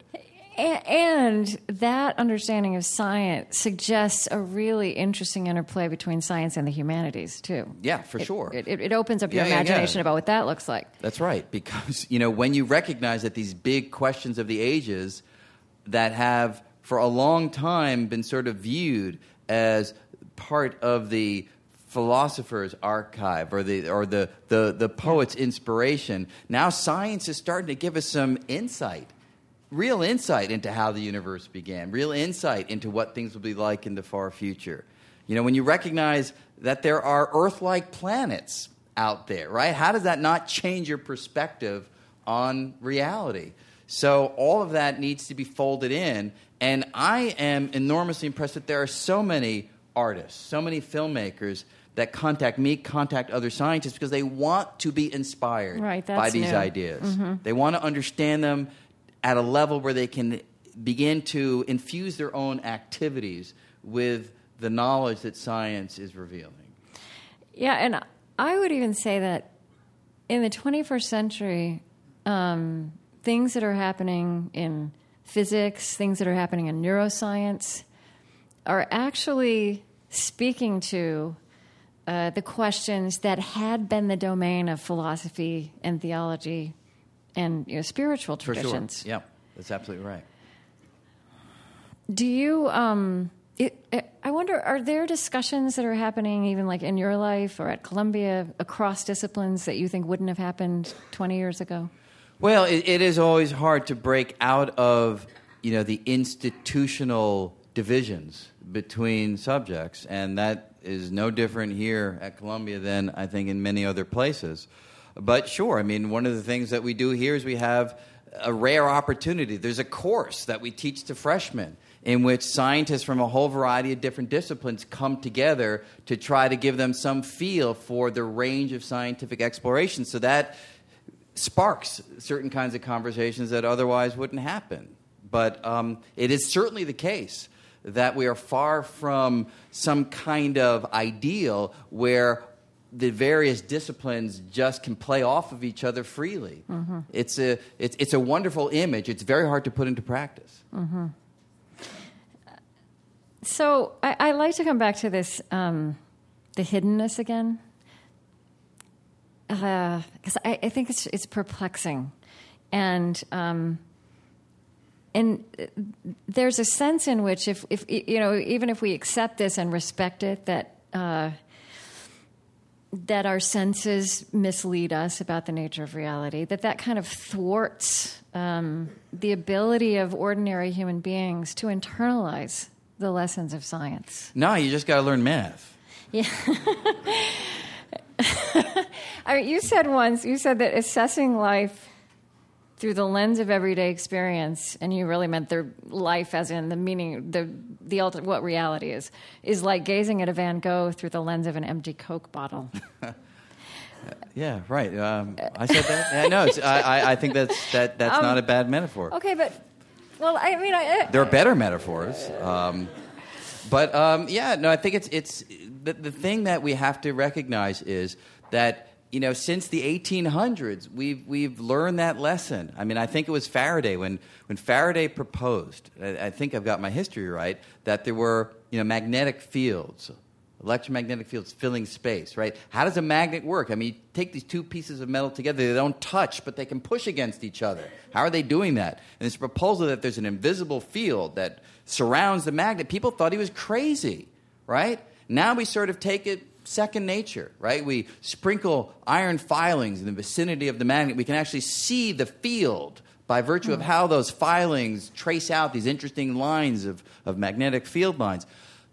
A: And that understanding of science suggests a really interesting interplay between science and the humanities, too.
C: Yeah, for
A: it,
C: sure.
A: It, it opens up your
C: yeah,
A: imagination
C: yeah, yeah.
A: about what that looks like.
C: That's right, because, you know, when you recognize that these big questions of the ages that have, for a long time, been sort of viewed as part of the philosopher's archive or the or the, the, the poet's inspiration, now science is starting to give us some insight. Real insight into how the universe began, real insight into what things will be like in the far future. You know, when you recognize that there are Earth-like planets out there, right? How does that not change your perspective on reality? So all of that needs to be folded in. And I am enormously impressed that there are so many artists, so many filmmakers that contact me, contact other scientists, because they want to be inspired
A: right,
C: by these
A: new.
C: ideas.
A: Mm-hmm.
C: They want to understand them at a level where they can begin to infuse their own activities with the knowledge that science is revealing.
A: Yeah, and I would even say that in the twenty-first century, um, things that are happening in physics, things that are happening in neuroscience, are actually speaking to uh, the questions that had been the domain of philosophy and theology and you know, spiritual traditions.
C: For sure. Yeah, that's absolutely right.
A: Do you... Um, It, it, I wonder, are there discussions that are happening even like in your life or at Columbia across disciplines that you think wouldn't have happened twenty years ago?
C: Well, it, it is always hard to break out of, you know, the institutional divisions between subjects, and that is no different here at Columbia than I think in many other places. But sure, I mean, one of the things that we do here is we have a rare opportunity. There's a course that we teach to freshmen in which scientists from a whole variety of different disciplines come together to try to give them some feel for the range of scientific exploration. So that sparks certain kinds of conversations that otherwise wouldn't happen. But um, it is certainly the case that we are far from some kind of ideal where the various disciplines just can play off of each other freely. Mm-hmm. It's a it's, it's a wonderful image. It's very hard to put into practice.
A: Mm-hmm. So I, I like to come back to this, um, the hiddenness again, because uh, I, I think it's it's perplexing, and um, and there's a sense in which if if you know even if we accept this and respect it, that uh, that our senses mislead us about the nature of reality, that that kind of thwarts um, the ability of ordinary human beings to internalize the lessons of science.
C: No, you just got to learn math.
A: Yeah. I mean, you said once, you said that assessing life through the lens of everyday experience, and you really meant their life as in the meaning, the the ultimate, what reality is, is like gazing at a Van Gogh through the lens of an empty Coke bottle.
C: Yeah, right. Um, I said that. Yeah, no, it's, I, I, I think that's that that's um, not a bad metaphor.
A: Okay, but well, I mean, I,
C: there are better metaphors, um, but um, yeah, no, I think it's it's the, the thing that we have to recognize is that you know since the eighteen hundreds we've we've learned that lesson. I mean, I think it was Faraday when when Faraday proposed. I, I think I've got my history right that there were you know magnetic fields. Electromagnetic fields filling space, right? How does a magnet work? I mean, you take these two pieces of metal together, they don't touch, but they can push against each other. How are they doing that? And this proposal that there's an invisible field that surrounds the magnet, people thought he was crazy, right? Now we sort of take it second nature, right? We sprinkle iron filings in the vicinity of the magnet. We can actually see the field by virtue of how those filings trace out these interesting lines of, of magnetic field lines.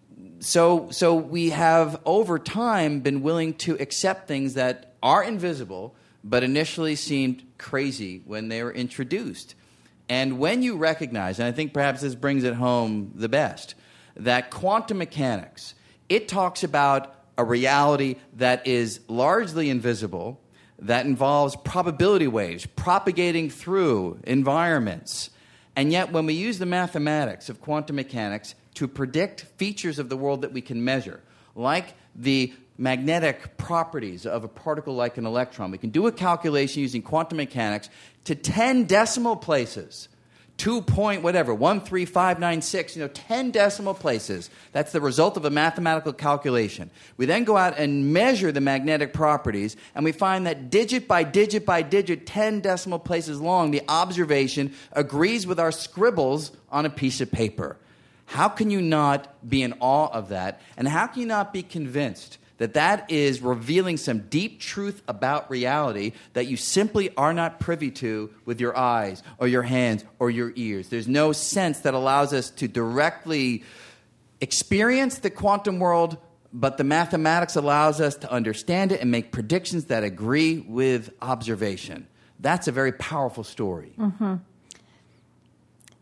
C: So, so we have, over time, been willing to accept things that are invisible, but initially seemed crazy when they were introduced. And when you recognize, and I think perhaps this brings it home the best, that quantum mechanics, it talks about a reality that is largely invisible, that involves probability waves propagating through environments. And yet, when we use the mathematics of quantum mechanics to predict features of the world that we can measure, like the magnetic properties of a particle like an electron, we can do a calculation using quantum mechanics to ten decimal places, two point whatever, one three five nine six, you know, ten decimal places. That's the result of a mathematical calculation. We then go out and measure the magnetic properties, and we find that digit by digit by digit, ten decimal places long, the observation agrees with our scribbles on a piece of paper. How can you not be in awe of that? And how can you not be convinced that that is revealing some deep truth about reality that you simply are not privy to with your eyes or your hands or your ears? There's no sense that allows us to directly experience the quantum world, but the mathematics allows us to understand it and make predictions that agree with observation. That's a very powerful story.
A: Mm-hmm.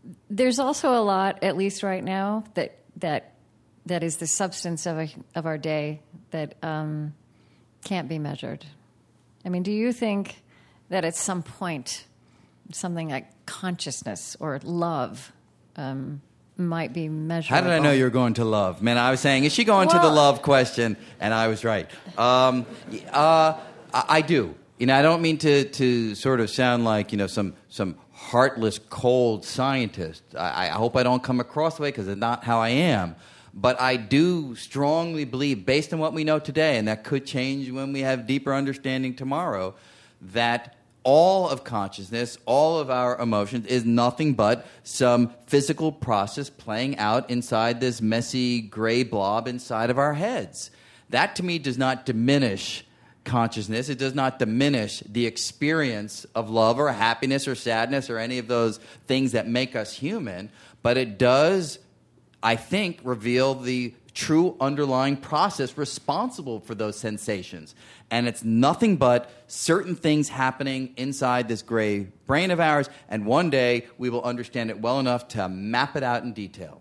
A: there's also a lot, at least right now, that that that is the substance of a, of our day that um, can't be measured. I mean, do you think that at some point something like consciousness or love um, might be measurable?
C: How did I know you were going to love? Man, I was saying, is she going
A: well,
C: to the love question? And I was right. Um, uh, I, I do. You know, I don't mean to, to sort of sound like, you know, some some heartless, cold scientist. I, I hope I don't come across the way because it's not how I am. But I do strongly believe, based on what we know today, and that could change when we have deeper understanding tomorrow, that all of consciousness, all of our emotions is nothing but some physical process playing out inside this messy gray blob inside of our heads. That, to me, does not diminish consciousness. It does not diminish the experience of love or happiness or sadness or any of those things that make us human, but it does, I think, reveal the true underlying process responsible for those sensations. And it's nothing but certain things happening inside this gray brain of ours, and one day we will understand it well enough to map it out in detail.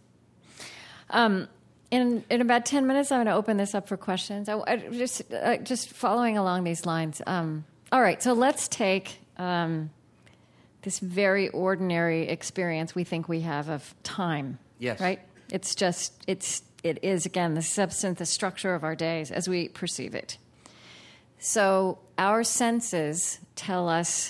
A: Um, in in about ten minutes, I'm going to open this up for questions. I, I just uh, just following along these lines. Um, all right, so let's take um, this very ordinary experience we think we have of time.
C: Yes.
A: Right? It's just, it's it is, again, the substance, the structure of our days as we perceive it. So our senses tell us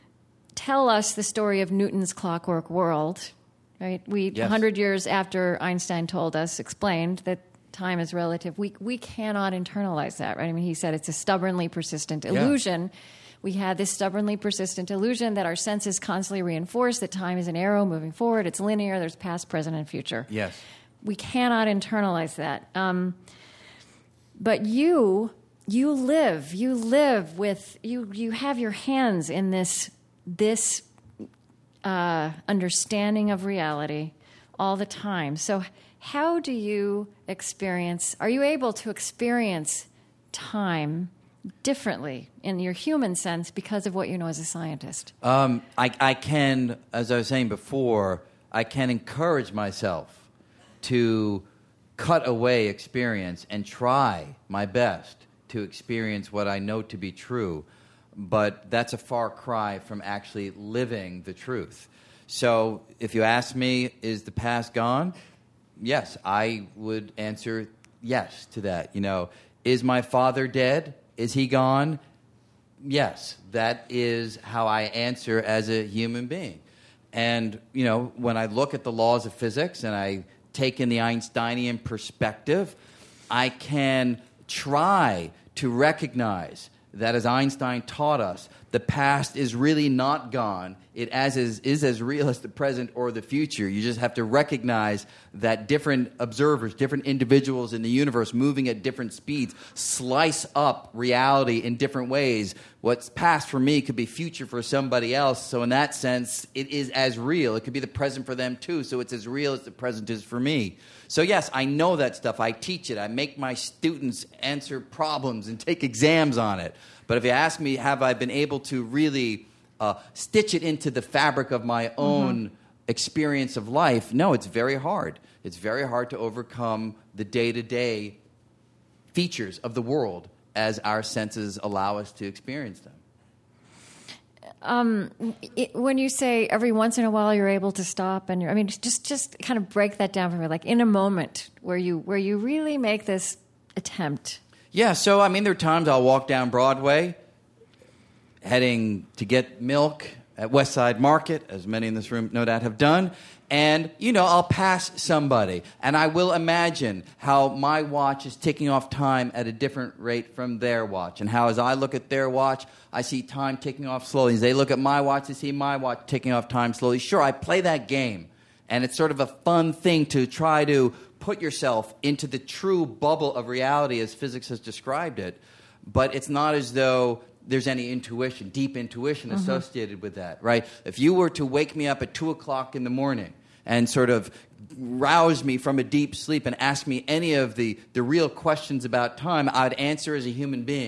A: tell us the story of Newton's clockwork world, right? We,
C: yes.
A: one hundred years after Einstein told us, explained that time is relative, we we cannot internalize that, right? I mean, he said it's a stubbornly persistent illusion. Yeah. We had this stubbornly persistent illusion that our senses constantly reinforce that time is an arrow moving forward. It's linear. There's past, present, and future.
C: Yes.
A: We cannot internalize that. Um, but you, you live, you live with, you, you have your hands in this, this uh, understanding of reality all the time. So how do you experience, are you able to experience time differently in your human sense because of what you know as a scientist?
C: Um, I, I can, as I was saying before, I can encourage myself to cut away experience and try my best to experience what I know to be true, but that's a far cry from actually living the truth. So if you ask me, is the past gone? Yes, I would answer yes to that. You know, is my father dead? Is he gone? Yes, that is how I answer as a human being. And, you know, when I look at the laws of physics and I take in the Einsteinian perspective, I can try to recognize that, as Einstein taught us, the past is really not gone. It as is, is as real as the present or the future. You just have to recognize that different observers, different individuals in the universe moving at different speeds slice up reality in different ways. What's past for me could be future for somebody else. So in that sense, it is as real. It could be the present for them too. So it's as real as the present is for me. So yes, I know that stuff. I teach it. I make my students answer problems and take exams on it. But if you ask me, have I been able to really uh, stitch it into the fabric of my own mm-hmm. experience of life? No, it's very hard. It's very hard to overcome the day-to-day features of the world as our senses allow us to experience them.
A: Um, it, when you say every once in a while you're able to stop, and you're, I mean, just just kind of break that down for me, like in a moment where you where you really make this attempt.
C: Yeah, so, I mean, there are times I'll walk down Broadway heading to get milk at West Side Market, as many in this room no doubt have done, and, you know, I'll pass somebody, and I will imagine how my watch is ticking off time at a different rate from their watch, and how as I look at their watch, I see time ticking off slowly. As they look at my watch, they see my watch ticking off time slowly. Sure, I play that game, and it's sort of a fun thing to try to put yourself into the true bubble of reality as physics has described it, but it's not as though there's any intuition, deep intuition mm-hmm. associated with that, right? If you were to wake me up at two o'clock in the morning and sort of rouse me from a deep sleep and ask me any of the, the real questions about time, I'd answer as a human being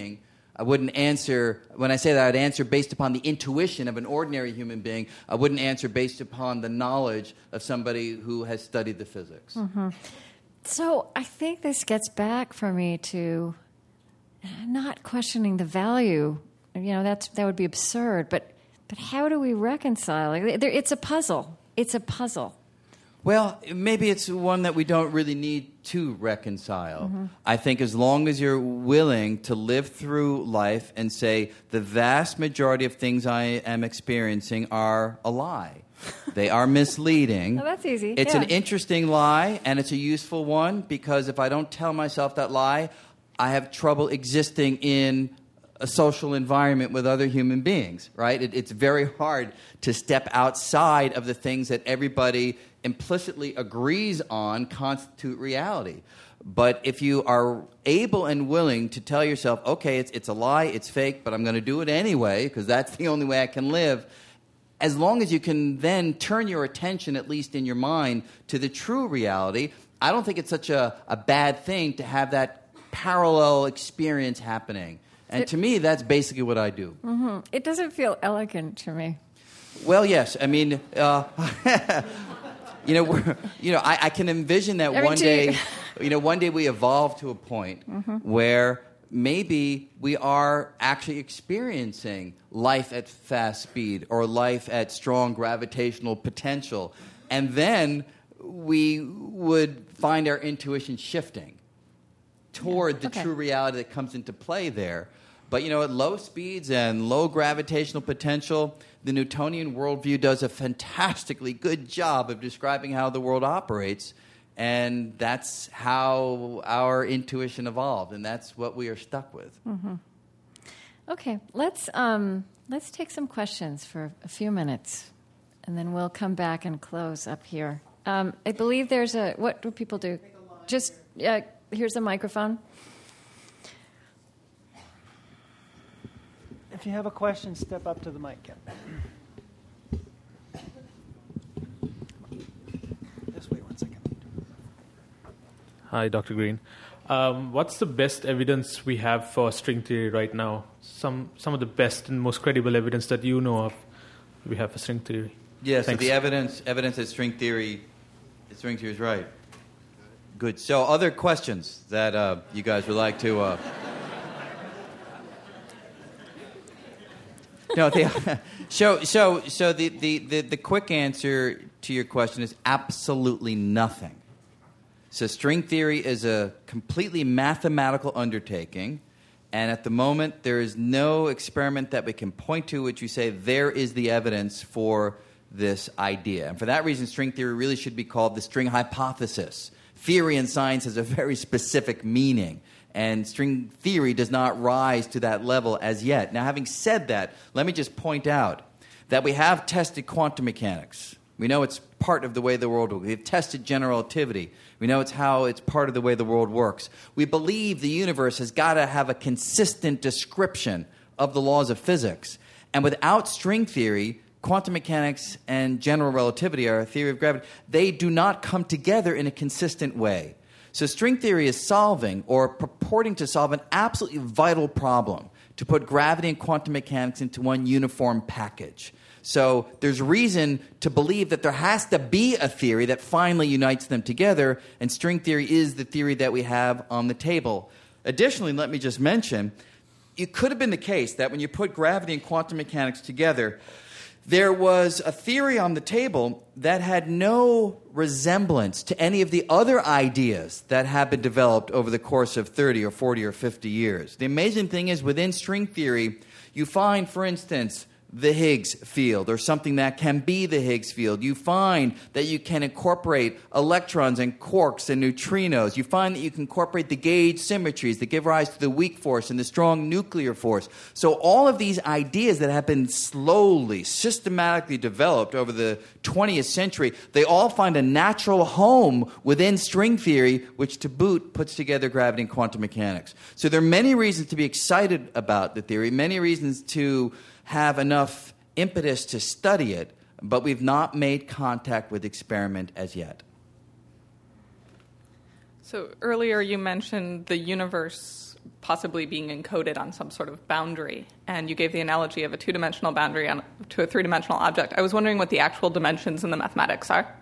C: I wouldn't answer, when I say that, I'd answer based upon the intuition of an ordinary human being. I wouldn't answer based upon the knowledge of somebody who has studied the physics.
A: Mm-hmm. So I think this gets back for me to not questioning the value. You know, that's that would be absurd. But but how do we reconcile? It's a puzzle. It's a puzzle.
C: Well, maybe it's one that we don't really need to reconcile. Mm-hmm. I think as long as you're willing to live through life and say the vast majority of things I am experiencing are a lie. They are misleading.
A: Oh, that's easy.
C: It's
A: yeah.
C: an interesting lie, and it's a useful one, because if I don't tell myself that lie, I have trouble existing in a social environment with other human beings, right? It, it's very hard to step outside of the things that everybody implicitly agrees on constitute reality. But if you are able and willing to tell yourself, okay, it's, it's a lie, it's fake, but I'm going to do it anyway, because that's the only way I can live, as long as you can then turn your attention, at least in your mind, to the true reality, I don't think it's such a, a bad thing to have that parallel experience happening. And it, to me, that's basically what I do.
A: Mm-hmm. It doesn't feel elegant to me.
C: Well, yes. I mean, uh, you know, we're, you know, I, I can envision that
A: Every
C: one day, you know, one day we evolve to a point mm-hmm. where maybe we are actually experiencing life at fast speed or life at strong gravitational potential. And then we would find our intuition shifting toward yeah. the okay. true reality that comes into play there. But, you know, at low speeds and low gravitational potential, the Newtonian worldview does a fantastically good job of describing how the world operates. And that's how our intuition evolved, and that's what we are stuck with.
A: Mm-hmm. Okay, let's um, let's take some questions for a few minutes, and then we'll come back and close up here. Um, I believe there's a... What do people do? Just, uh, here's a microphone.
D: If you have a question, step up to the mic. Yeah.
E: Hi, Doctor Green. Um, what's the best evidence we have for string theory right now? Some some of the best and most credible evidence that you know of we have for string theory.
C: Yes, yeah, so the evidence evidence that string theory, string theory is right. Good. So, other questions that uh, you guys would like to? Uh... no, the, so so so the, the, the, the quick answer to your question is absolutely nothing. So string theory is a completely mathematical undertaking, and at the moment there is no experiment that we can point to which you say there is the evidence for this idea. And for that reason, string theory really should be called the string hypothesis. Theory in science has a very specific meaning, and string theory does not rise to that level as yet. Now, having said that, let me just point out that we have tested quantum mechanics. We know it's part of the way the world works. We've tested general relativity. We know it's how it's part of the way the world works. We believe the universe has got to have a consistent description of the laws of physics. And without string theory, quantum mechanics and general relativity, our theory of gravity, they do not come together in a consistent way. So string theory is solving or purporting to solve an absolutely vital problem, to put gravity and quantum mechanics into one uniform package. So there's reason to believe that there has to be a theory that finally unites them together, and string theory is the theory that we have on the table. Additionally, let me just mention, it could have been the case that when you put gravity and quantum mechanics together, there was a theory on the table that had no resemblance to any of the other ideas that have been developed over the course of thirty or forty or fifty years. The amazing thing is, within string theory, you find, for instance, the Higgs field, or something that can be the Higgs field. You find that you can incorporate electrons and quarks and neutrinos. You find that you can incorporate the gauge symmetries that give rise to the weak force and the strong nuclear force. So all of these ideas that have been slowly, systematically developed over the twentieth century, they all find a natural home within string theory, which to boot puts together gravity and quantum mechanics. So there are many reasons to be excited about the theory, many reasons to have enough impetus to study it, but we've not made contact with experiment as yet.
F: So earlier you mentioned the universe possibly being encoded on some sort of boundary. And you gave the analogy of a two-dimensional boundary on, to a three-dimensional object. I was wondering what the actual dimensions in the mathematics are.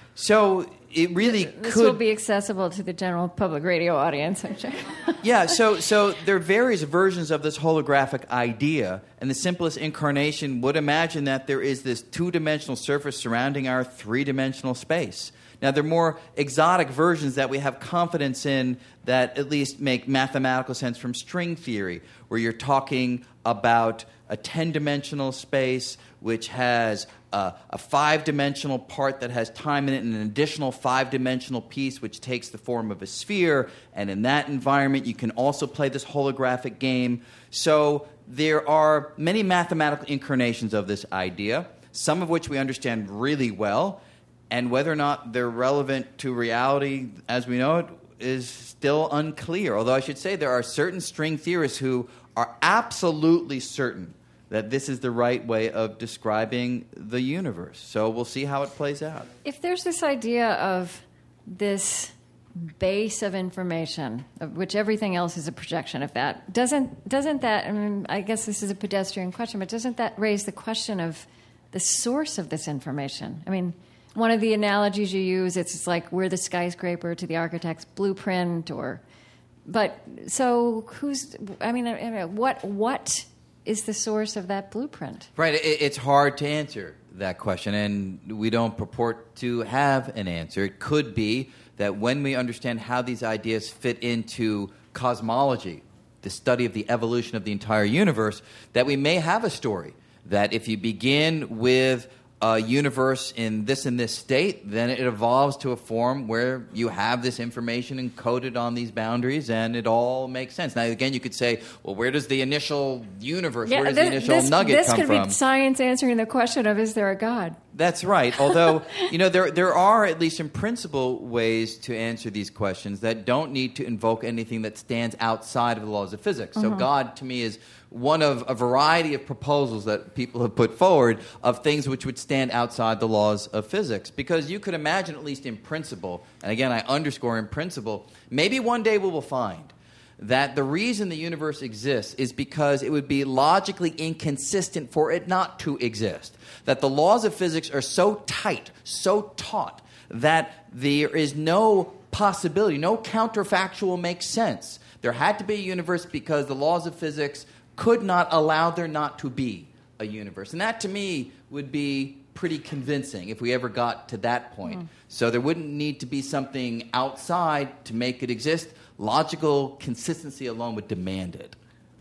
C: So it really
A: this
C: could...
A: will be accessible to the general public radio audience, I'm sure.
C: Yeah, so so there are various versions of this holographic idea, and the simplest incarnation would imagine that there is this two-dimensional surface surrounding our three-dimensional space. Now, there are more exotic versions that we have confidence in that at least make mathematical sense from string theory, where you're talking about a ten-dimensional space which has uh, a five-dimensional part that has time in it and an additional five-dimensional piece which takes the form of a sphere. And in that environment, you can also play this holographic game. So there are many mathematical incarnations of this idea, some of which we understand really well. And whether or not they're relevant to reality as we know it is still unclear. Although I should say there are certain string theorists who are absolutely certain that this is the right way of describing the universe. So we'll see how it plays out.
A: If there's this idea of this base of information, of which everything else is a projection of that, doesn't doesn't that, I mean, I guess this is a pedestrian question, but doesn't that raise the question of the source of this information? I mean, one of the analogies you use, it's, it's like we're the skyscraper to the architect's blueprint, or, but so who's? I mean, I mean what what is the source of that blueprint?
C: Right. It, it's hard to answer that question, and we don't purport to have an answer. It could be that when we understand how these ideas fit into cosmology, the study of the evolution of the entire universe, that we may have a story that if you begin with a universe in this and this state, then it evolves to a form where you have this information encoded on these boundaries, and it all makes sense. Now, again, you could say, well, where does the initial universe,
A: yeah,
C: where does
A: this,
C: the initial
A: this,
C: nugget
A: this
C: come
A: could
C: from?
A: be science answering the question of, is there a God?
C: That's right. Although, you know, there there are, at least in principle, ways to answer these questions that don't need to invoke anything that stands outside of the laws of physics. So
A: Mm-hmm.
C: God, to me, is one of a variety of proposals that people have put forward of things which would stand outside the laws of physics. Because you could imagine, at least in principle, and again, I underscore in principle, maybe one day we will find that the reason the universe exists is because it would be logically inconsistent for it not to exist. That the laws of physics are so tight, so taut, that there is no possibility, no counterfactual makes sense. There had to be a universe because the laws of physics could not allow there not to be a universe. And that, to me, would be pretty convincing if we ever got to that point. Mm. So there wouldn't need to be something outside to make it exist. Logical consistency alone would demand it.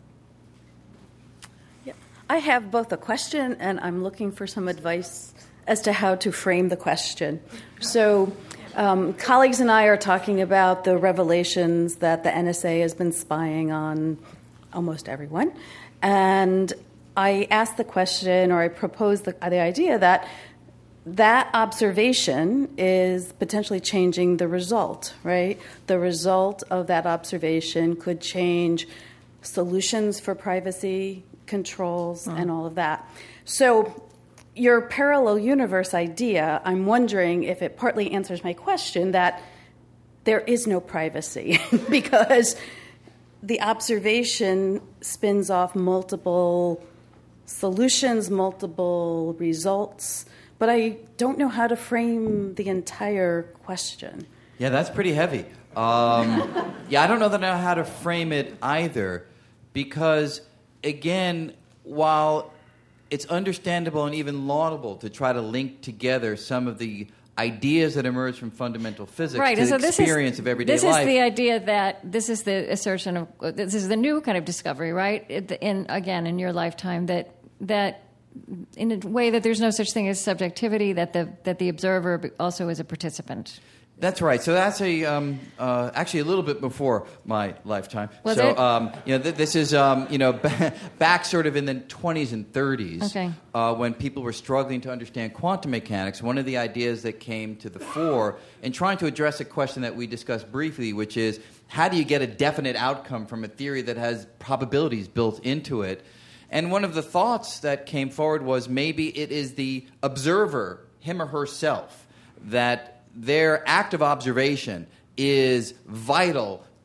G: Yeah. I have both a question and I'm looking for some advice as to how to frame the question. So um, colleagues and I are talking about the revelations that the N S A has been spying on almost everyone. And I asked the question, or I proposed the, the idea that that observation is potentially changing the result, right? The result of that observation could change solutions for privacy controls mm. and all of that. So your parallel universe idea, I'm wondering if it partly answers my question that there is no privacy because the observation spins off multiple solutions, multiple results, but I don't know how to frame the entire question.
C: Yeah, that's pretty heavy. Um, yeah, I don't know that I know how to frame it either because, again, while it's understandable and even laudable to try to link together some of the ideas that emerge from fundamental physics
A: right.
C: to
A: so
C: the experience
A: is,
C: of everyday
A: this
C: life.
A: This is the idea that this is the assertion of this is the new kind of discovery, right? In again, in your lifetime, that that in a way that there's no such thing as subjectivity, that the that the observer also is a participant.
C: That's right. So that's a um, uh, actually a little bit before my lifetime.
A: Was
C: so
A: it?
C: Um, you know, th- this is um, you know back sort of in the twenties and thirties,
A: okay.
C: uh, when people were struggling to understand quantum mechanics. One of the ideas that came to the fore in trying to address a question that we discussed briefly, which is how do you get a definite outcome from a theory that has probabilities built into it? And one of the thoughts that came forward was maybe it is the observer, him or herself, that their act of observation is vital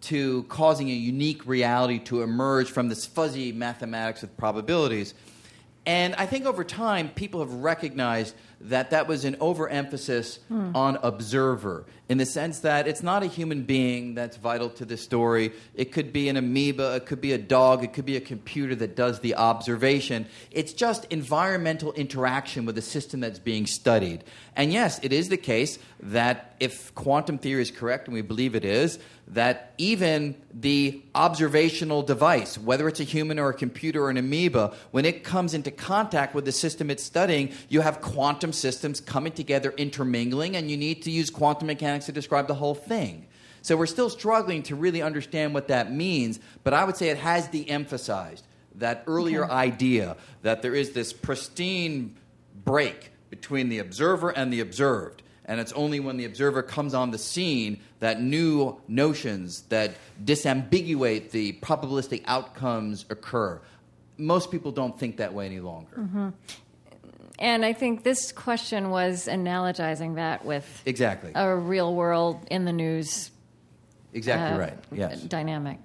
C: to causing a unique reality to emerge from this fuzzy mathematics with probabilities. And I think over time, people have recognized that that was an overemphasis hmm. on observer, in the sense that it's not a human being that's vital to the story. It could be an amoeba, it could be a dog, it could be a computer that does the observation. It's just environmental interaction with the system that's being studied. And yes, it is the case that if quantum theory is correct, and we believe it is, that even the observational device, whether it's a human or a computer or an amoeba, when it comes into contact with the system it's studying, you have quantum systems coming together, intermingling, and you need to use quantum mechanics to describe the whole thing. So we're still struggling to really understand what that means, but I would say it has de-emphasized that earlier okay. idea that there is this pristine break between the observer and the observed. And it's only when the observer comes on the scene that new notions that disambiguate the probabilistic outcomes occur. Most people don't think that way any longer.
A: Mm-hmm. And I think this question was analogizing that with
C: exactly
A: a real world in the news
C: exactly
A: uh,
C: right. Yes.
A: dynamic.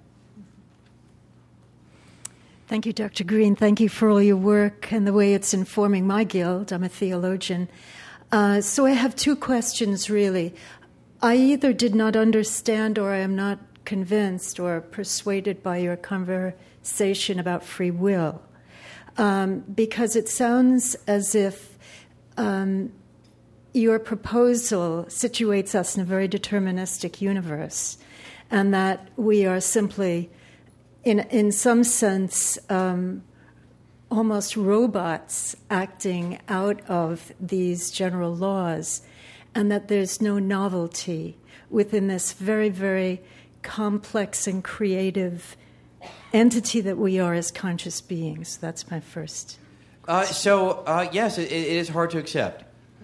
H: Thank you, Doctor Green. Thank you for all your work and the way it's informing my guild. I'm a theologian. Uh, so I have two questions, really. I either did not understand or I am not convinced or persuaded by your conversation about free will, um, because it sounds as if um, your proposal situates us in a very deterministic universe, and that we are simply, in in some sense, um, almost robots acting out of these general laws, and that there's no novelty within this very, very complex and creative entity that we are as conscious beings. That's my first.
C: Uh, so, uh, yes, it, it is hard to accept.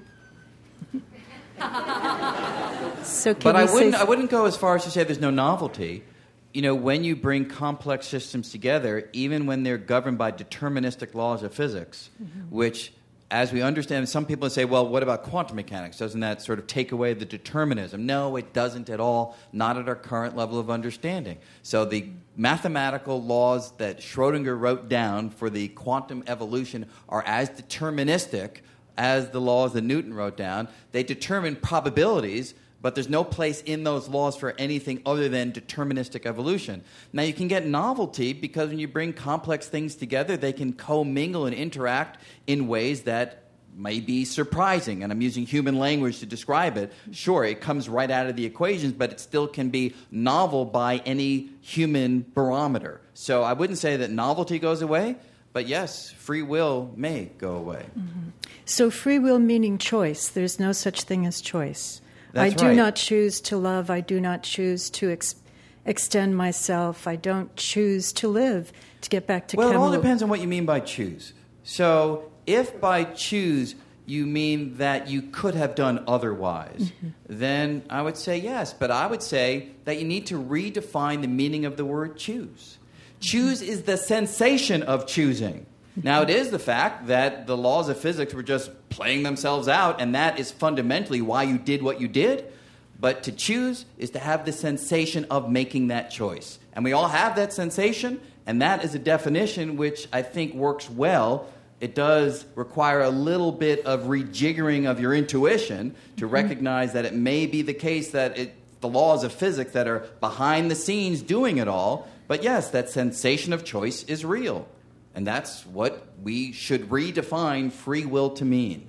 H: so can
C: but I wouldn't,
H: say...
C: I wouldn't go as far as to say there's no novelty. You know, when you bring complex systems together, even when they're governed by deterministic laws of physics, mm-hmm. which, as we understand, some people say, well, what about quantum mechanics? Doesn't that sort of take away the determinism? No, it doesn't at all, not at our current level of understanding. So the mathematical laws that Schrödinger wrote down for the quantum evolution are as deterministic as the laws that Newton wrote down. They determine probabilities, but there's no place in those laws for anything other than deterministic evolution. Now, you can get novelty because when you bring complex things together, they can commingle and interact in ways that may be surprising. And I'm using human language to describe it. Sure, it comes right out of the equations, but it still can be novel by any human barometer. So I wouldn't say that novelty goes away, but yes, free will may go away.
H: Mm-hmm. So free will meaning choice. There's no such thing as choice.
C: That's
H: I do
C: right.
H: not choose to love. I do not choose to ex- extend myself. I don't choose to live. To get back to
C: well,
H: Camus.
C: It all depends on what you mean by choose. So if by choose you mean that you could have done otherwise, mm-hmm. then I would say yes. But I would say that you need to redefine the meaning of the word choose. Choose is the sensation of choosing. Now, it is the fact that the laws of physics were just playing themselves out, and that is fundamentally why you did what you did. But to choose is to have the sensation of making that choice. And we all have that sensation, and that is a definition which I think works well. It does require a little bit of rejiggering of your intuition to recognize that it may be the case that it, the laws of physics that are behind the scenes doing it all. But yes, that sensation of choice is real. And that's what we should redefine free will to mean.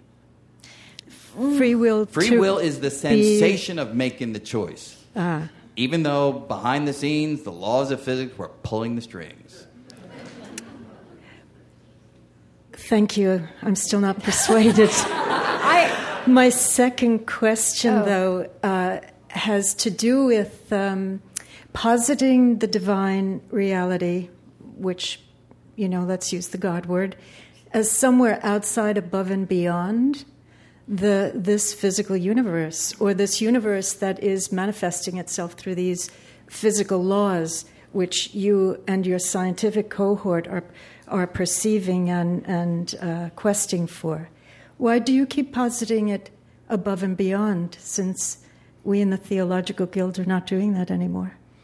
H: Free will
C: Free
H: to
C: will is the sensation be... of making the choice.
H: Uh.
C: Even though behind the scenes, the laws of physics were pulling the strings.
H: Thank you. I'm still not persuaded. I... My second question, oh. though, uh, has to do with um, positing the divine reality, which... you know, let's use the God word, as somewhere outside, above, and beyond the this physical universe, or this universe that is manifesting itself through these physical laws, which you and your scientific cohort are are perceiving and, and uh, questing for. Why do you keep positing it above and beyond, since we in the Theological Guild are not doing that anymore?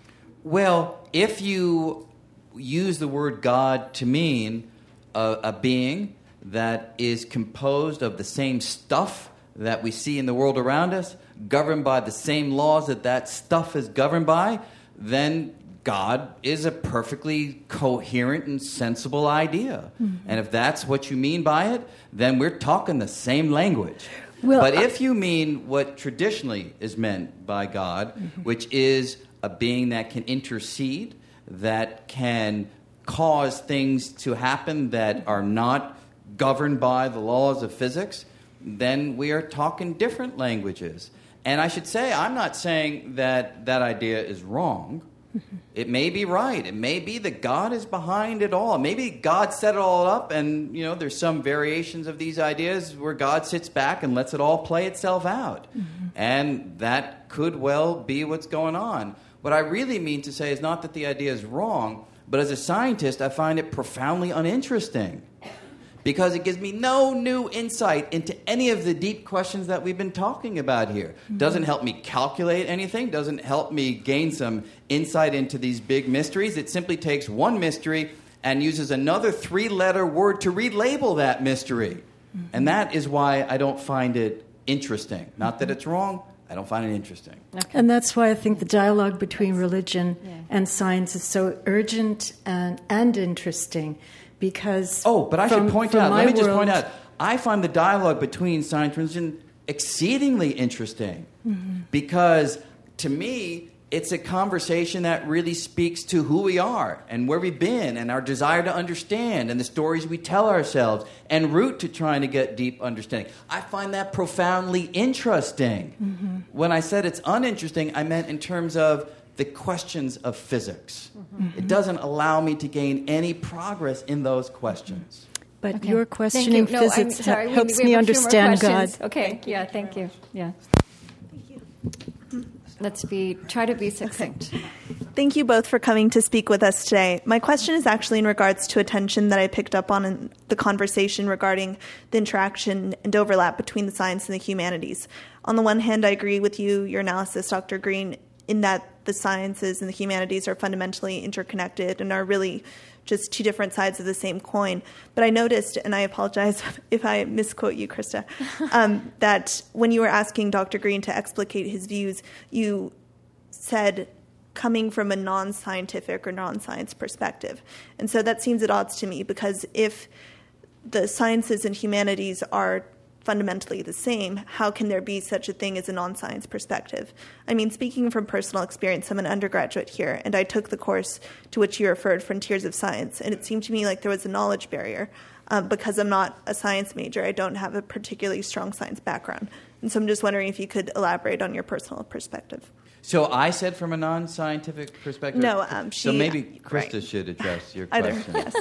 C: Well, if you use the word God to mean a, a being that is composed of the same stuff that we see in the world around us, governed by the same laws that that stuff is governed by, then God is a perfectly coherent and sensible idea. Mm-hmm. And if that's what you mean by it, then we're talking the same language. Well, but if you mean what traditionally is meant by God, mm-hmm. which is a being that can intercede, that can cause things to happen that are not governed by the laws of physics, then we are talking different languages. And I should say, I'm not saying that that idea is wrong. Mm-hmm. It may be right. It may be that God is behind it all. Maybe God set it all up, and you know, there's some variations of these ideas where God sits back and lets it all play itself out. Mm-hmm. And that could well be what's going on. What I really mean to say is not that the idea is wrong, but as a scientist, I find it profoundly uninteresting. Because it gives me no new insight into any of the deep questions that we've been talking about here. Mm-hmm. Doesn't help me calculate anything. Doesn't help me gain some insight into these big mysteries. It simply takes one mystery and uses another three-letter word to relabel that mystery. Mm-hmm. And that is why I don't find it interesting. Not that it's wrong. I don't find it interesting.
H: Okay. And that's why I think the dialogue between religion yeah. and science is so urgent and, and interesting. Because
C: oh, but I
H: from,
C: should point out, let me
H: world,
C: just point out, I find the dialogue between science and religion exceedingly interesting. Mm-hmm. Because to me, it's a conversation that really speaks to who we are and where we've been and our desire to understand and the stories we tell ourselves en route to trying to get deep understanding. I find that profoundly interesting. Mm-hmm. When I said it's uninteresting, I meant in terms of the questions of physics. Mm-hmm. It doesn't allow me to gain any progress in those questions.
H: But
A: okay.
H: your questioning
A: you. No,
H: physics
A: sorry,
H: ha- helps
A: we, we
H: me understand God.
A: Okay, yeah, thank you. Yeah.
I: Thank you.
A: Let's be try to be succinct.
I: Okay. Thank you both for coming to speak with us today. My question is actually in regards to a tension that I picked up on in the conversation regarding the interaction and overlap between the science and the humanities. On the one hand, I agree with you, your analysis, Doctor Green, in that the sciences and the humanities are fundamentally interconnected and are really just two different sides of the same coin. But I noticed, and I apologize if I misquote you, Krista, um, that when you were asking Doctor Green to explicate his views, you said coming from a non-scientific or non-science perspective. And so that seems at odds to me, because if the sciences and humanities are fundamentally the same, how can there be such a thing as a non-science perspective? I mean, speaking from personal experience, I'm an undergraduate here, and I took the course to which you referred, Frontiers of Science, and it seemed to me like there was a knowledge barrier. Uh, because I'm not a science major, I don't have a particularly strong science background. And so I'm just wondering if you could elaborate on your personal perspective.
C: So I said from a non-scientific perspective?
I: No, um, she...
C: So maybe Krista
I: right.
C: should address your
I: Either,
C: question.
I: Yes.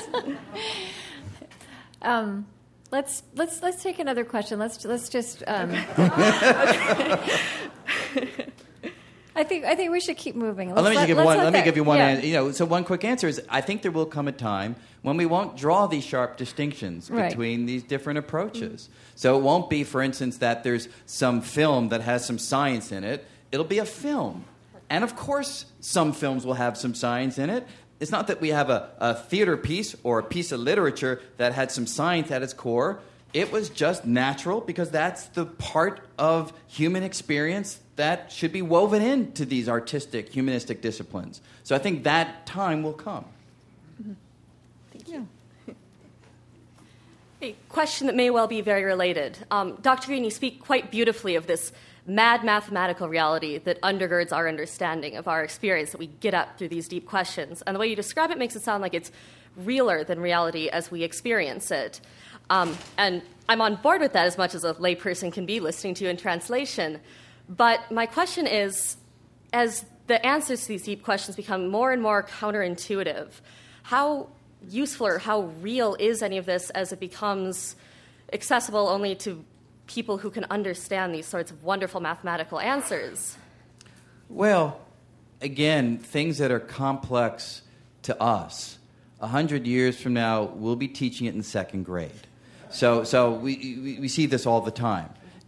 A: um, Let's let's let's take another question. Let's let's just. Um, I think I think we should keep moving.
C: Let me
A: let,
C: give one. Let, let me
A: that,
C: give you one.
A: yeah.
C: An, you know, so one quick answer is: I think there will come a time when we won't draw these sharp distinctions
A: right.
C: between these different approaches. Mm-hmm. So it won't be, for instance, that there's some film that has some science in it. It'll be a film, and of course, some films will have some science in it. It's not that we have a, a theater piece or a piece of literature that had some science at its core. It was just natural because that's the part of human experience that should be woven into these artistic, humanistic disciplines. So I think that time will come.
I: Mm-hmm. Thank you.
J: A question that may well be very related. Um, Doctor Green, you speak quite beautifully of this mad mathematical reality that undergirds our understanding of our experience that we get at through these deep questions. And the way you describe it makes it sound like it's realer than reality as we experience it. Um, and I'm on board with that as much as a layperson can be listening to you in translation. But my question is, as the answers to these deep questions become more and more counterintuitive, how useful or how real is any of this as it becomes accessible only to people who can understand these sorts of wonderful mathematical answers?
C: Well, again, things that are complex to us, a hundred years from now, we'll be teaching it in second grade. So, so we, we we see this all the time.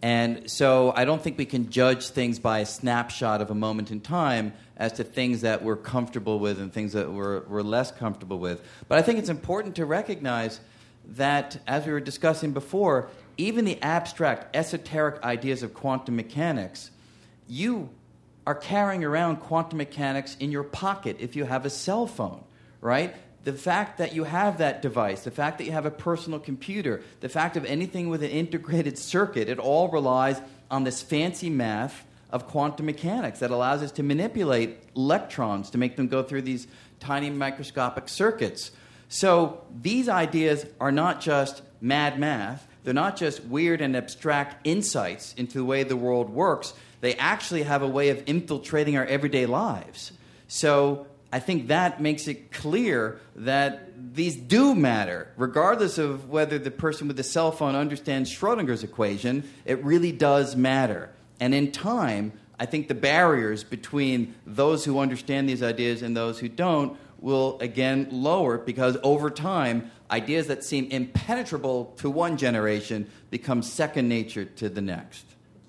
C: And so I don't think we can judge things by a snapshot of a moment in time as to things that we're comfortable with and things that we're, we're less comfortable with. But I think it's important to recognize that, as we were discussing before, even the abstract, esoteric ideas of quantum mechanics, you are carrying around quantum mechanics in your pocket if you have a cell phone, right? The fact that you have that device, the fact that you have a personal computer, the fact of anything with an integrated circuit, it all relies on this fancy math of quantum mechanics that allows us to manipulate electrons to make them go through these tiny microscopic circuits. So these ideas are not just mad math. They're not just weird and abstract insights into the way the world works. They actually have a way of infiltrating our everyday lives. So I think that makes it clear that these do matter. Regardless of whether the person with the cell phone understands Schrodinger's equation, it really does matter. And in time, I think the barriers between those who understand these ideas and those who don't will again lower, because over time, ideas that seem impenetrable to one generation become second nature to the next.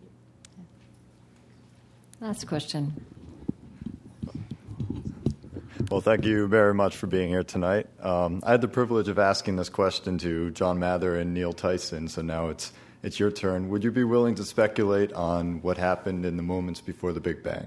A: Last question.
K: Well, thank you very much for being here tonight. Um, I had the privilege of asking this question to John Mather and Neil Tyson, so now it's it's your turn. Would you be willing to speculate on what happened in the moments before the Big Bang?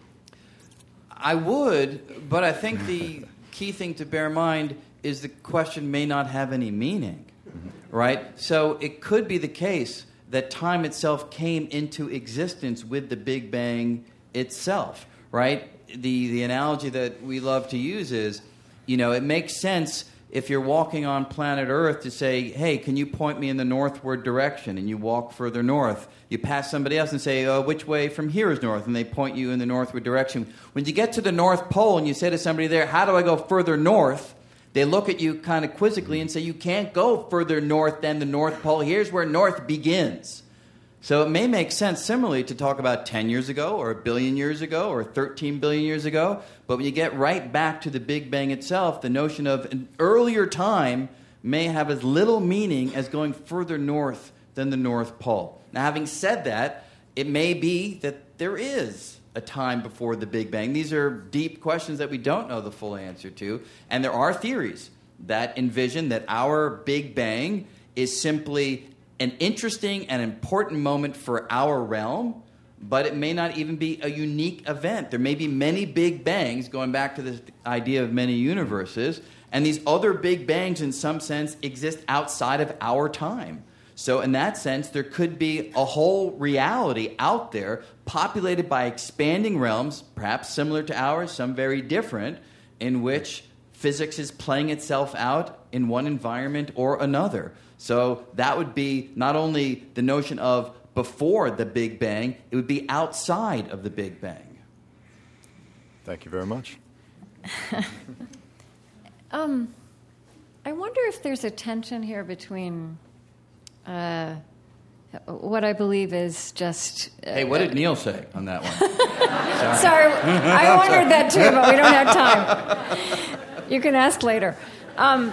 C: I would, but I think the key thing to bear in mind is the question may not have any meaning, mm-hmm. right? So it could be the case that time itself came into existence with the Big Bang itself, right? The the analogy that we love to use is, you know, it makes sense if you're walking on planet Earth to say, hey, can you point me in the northward direction? And you walk further north. You pass somebody else and say, oh, which way from here is north? And they point you in the northward direction. When you get to the North Pole and you say to somebody there, how do I go further north? They look at you kind of quizzically and say, you can't go further north than the North Pole. Here's where north begins. So it may make sense similarly to talk about ten years ago or a billion years ago or thirteen billion years ago. But when you get right back to the Big Bang itself, the notion of an earlier time may have as little meaning as going further north than the North Pole. Now, having said that, it may be that there is a time before the Big Bang. These are deep questions that we don't know the full answer to. And there are theories that envision that our Big Bang is simply an interesting and important moment for our realm, but it may not even be a unique event. There may be many Big Bangs, going back to this idea of many universes, and these other Big Bangs, in some sense, exist outside of our time. So in that sense, there could be a whole reality out there populated by expanding realms, perhaps similar to ours, some very different, in which physics is playing itself out in one environment or another. So that would be not only the notion of before the Big Bang, it would be outside of the Big Bang.
K: Thank you very much.
A: um, I wonder if there's a tension here between uh, what I believe is just... Uh,
C: hey, what did Neil say on that one?
A: Sorry, Sorry I wondered that too, but we don't have time. You can ask later. Um,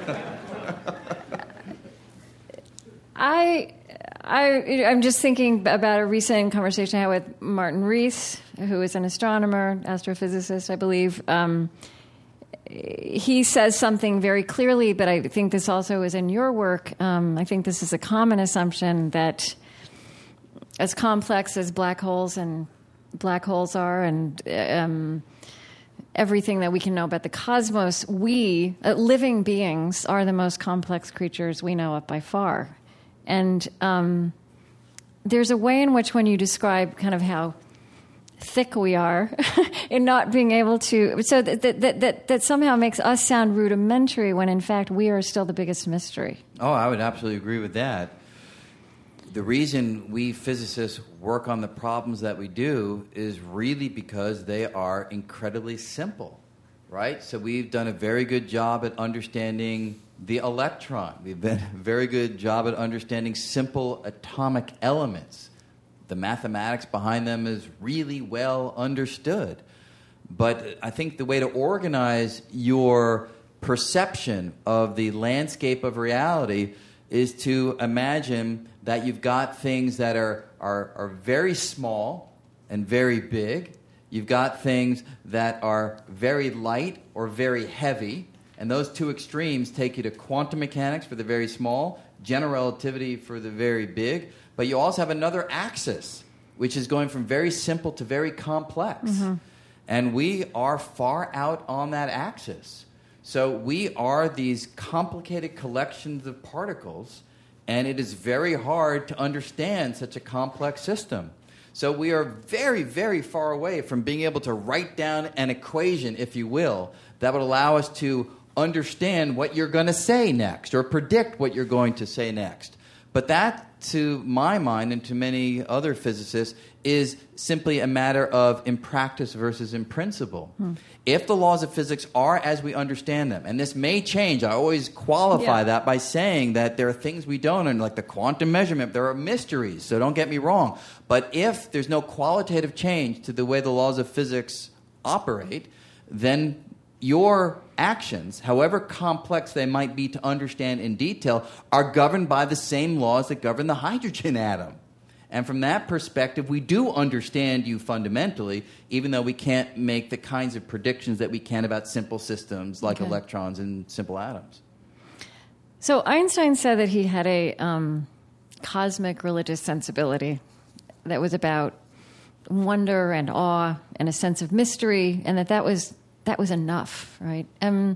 A: I, I, I'm just thinking about a recent conversation I had with Martin Rees, who is an astronomer, astrophysicist, I believe. Um, he says something very clearly, but I think this also is in your work. Um, I think this is a common assumption that as complex as black holes and black holes are, and um, everything that we can know about the cosmos, we, uh, living beings, are the most complex creatures we know of by far. And um, there's a way in which when you describe kind of how thick we are in not being able to, so that, that, that, that somehow makes us sound rudimentary when in fact we are still the biggest mystery.
C: Oh, I would absolutely agree with that. The reason we physicists work on the problems that we do is really because they are incredibly simple, right? So we've done a very good job at understanding the electron. We've done a very good job at understanding simple atomic elements. The mathematics behind them is really well understood. But I think the way to organize your perception of the landscape of reality is to imagine that you've got things that are, are, are very small and very big. You've got things that are very light or very heavy. And those two extremes take you to quantum mechanics for the very small, general relativity for the very big. But you also have another axis, which is going from very simple to very complex. Mm-hmm. And we are far out on that axis. So we are these complicated collections of particles, and it is very hard to understand such a complex system. So we are very, very far away from being able to write down an equation, if you will, that would allow us to understand what you're going to say next or predict what you're going to say next. But that, to my mind and to many other physicists, is simply a matter of in practice versus in principle. Hmm. If the laws of physics are as we understand them, and this may change, I always qualify yeah. that by saying that there are things we don't understand, like the quantum measurement, there are mysteries, so don't get me wrong. But if there's no qualitative change to the way the laws of physics operate, then your actions, however complex they might be to understand in detail, are governed by the same laws that govern the hydrogen atom. And from that perspective, we do understand you fundamentally, even though we can't make the kinds of predictions that we can about simple systems like okay. electrons and simple atoms.
A: So Einstein said that he had a um, cosmic religious sensibility that was about wonder and awe and a sense of mystery, and that that was that was enough, right? Um,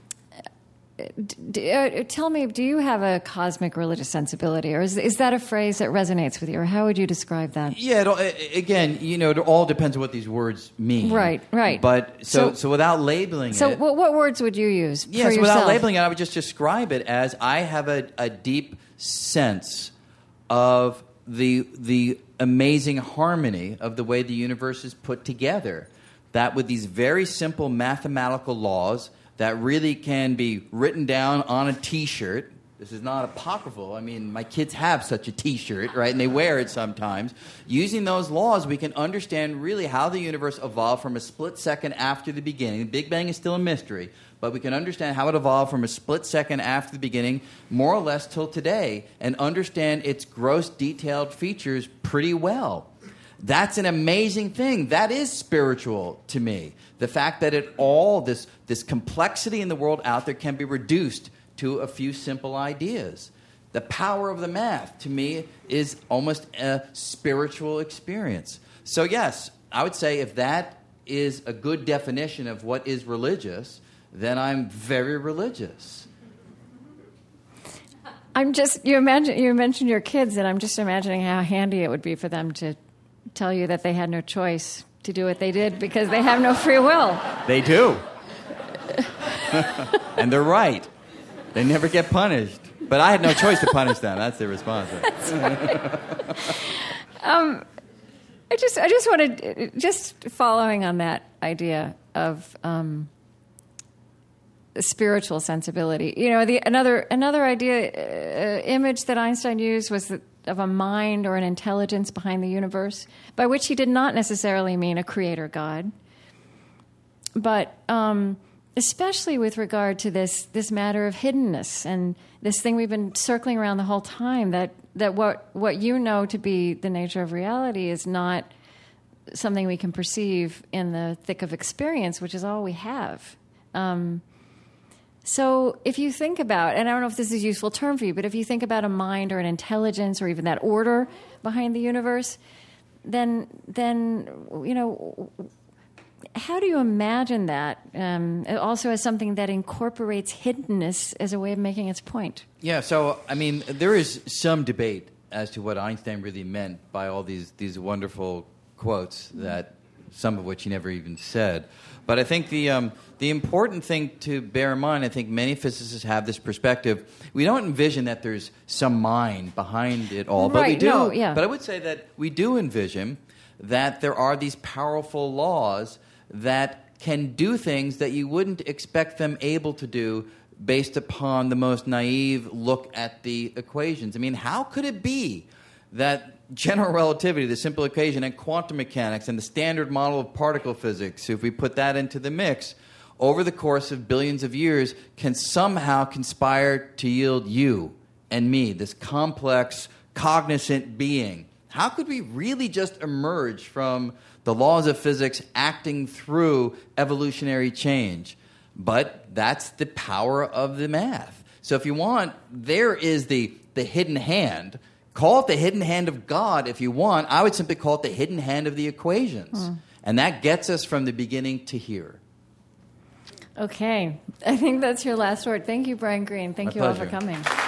A: d- uh, tell me, do you have a cosmic religious sensibility, or is, is that a phrase that resonates with you, or how would you describe that?
C: Yeah, it, again, you know, it all depends on what these words mean.
A: Right, right.
C: But so, so, so without labeling
A: so
C: it...
A: So what, what words would you use
C: yeah,
A: for
C: so
A: yourself?
C: Without labeling it, I would just describe it as I have a, a deep sense of the the amazing harmony of the way the universe is put together. That with these very simple mathematical laws that really can be written down on a T-shirt. This is not apocryphal. I mean, my kids have such a T-shirt, right? And they wear it sometimes. Using those laws, we can understand really how the universe evolved from a split second after the beginning. The Big Bang is still a mystery, but we can understand how it evolved from a split second after the beginning, more or less till today, and understand its gross, detailed features pretty well. That's an amazing thing. That is spiritual to me. The fact that it all, this, this complexity in the world out there can be reduced to a few simple ideas. The power of the math, to me, is almost a spiritual experience. So yes, I would say if that is a good definition of what is religious, then I'm very religious.
A: I'm just, you imagine, you mentioned your kids, and I'm just imagining how handy it would be for them to tell you that they had no choice to do what they did because they have no free will.
C: They do. And they're right. They never get punished. But I had no choice to punish them. That's their response.
A: um, I just, I just wanted, just following on that idea of um, spiritual sensibility. You know, the another another idea, uh, image that Einstein used was that of a mind or an intelligence behind the universe, by which he did not necessarily mean a creator God, but um, especially with regard to this this matter of hiddenness and this thing we've been circling around the whole time, that, that what, what you know to be the nature of reality is not something we can perceive in the thick of experience, which is all we have. Um, So if you think about, and I don't know if this is a useful term for you, but if you think about a mind or an intelligence or even that order behind the universe, then, then you know, how do you imagine that um, also as something that incorporates hiddenness as a way of making its point?
C: Yeah, so, I mean, there is some debate as to what Einstein really meant by all these, these wonderful quotes, that some of which he never even said. But I think the um, the important thing to bear in mind, I think many physicists have this perspective. We don't envision that there's some mind behind it all, but
A: right,
C: we do.
A: No, yeah.
C: But I would say that we do envision that there are these powerful laws that can do things that you wouldn't expect them able to do based upon the most naive look at the equations. I mean, how could it be that general relativity, the simple equation, and quantum mechanics, and the standard model of particle physics, if we put that into the mix, over the course of billions of years, can somehow conspire to yield you and me, this complex, cognizant being. How could we really just emerge from the laws of physics acting through evolutionary change? But that's the power of the math. So if you want, there is the, the hidden hand. Call it the hidden hand of God if you want. I would simply call it the hidden hand of the equations. Mm. And that gets us from the beginning to here.
A: Okay. I think that's your last word. Thank you, Brian Greene. Thank
C: My
A: you
C: pleasure.
A: all for coming.